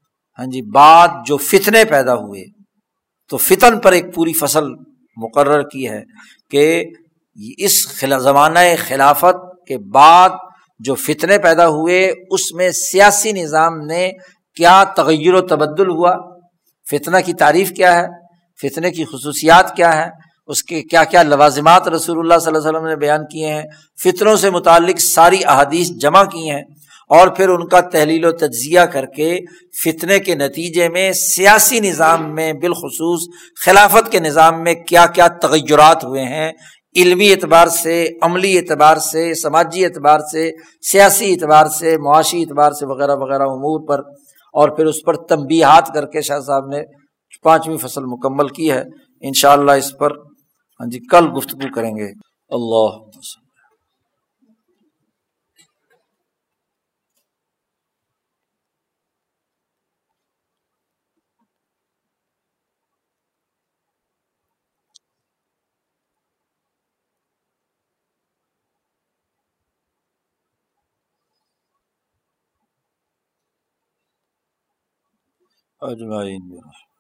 بعد جو فتنے پیدا ہوئے، تو فتن پر ایک پوری فصل مقرر کی ہے کہ اس زمانہ خلافت کے بعد جو فتنے پیدا ہوئے اس میں سیاسی نظام نے کیا تغیر و تبدل ہوا، فتنہ کی تعریف کیا ہے، فتنے کی خصوصیات کیا ہے، اس کے کیا کیا لوازمات رسول اللہ صلی اللہ علیہ وسلم نے بیان کیے ہیں، فتنوں سے متعلق ساری احادیث جمع کی ہیں، اور پھر ان کا تحلیل و تجزیہ کر کے فتنے کے نتیجے میں سیاسی نظام میں بالخصوص خلافت کے نظام میں کیا کیا تغیرات ہوئے ہیں، علمی اعتبار سے، عملی اعتبار سے، سماجی اعتبار سے، سیاسی اعتبار سے، معاشی اعتبار سے وغیرہ وغیرہ امور پر، اور پھر اس پر تنبیہات کر کے شاہ صاحب نے 5ویں فصل مکمل کی ہے۔ انشاءاللہ اس پر کل گفتگو کریں گے۔ اللہ اجمعین۔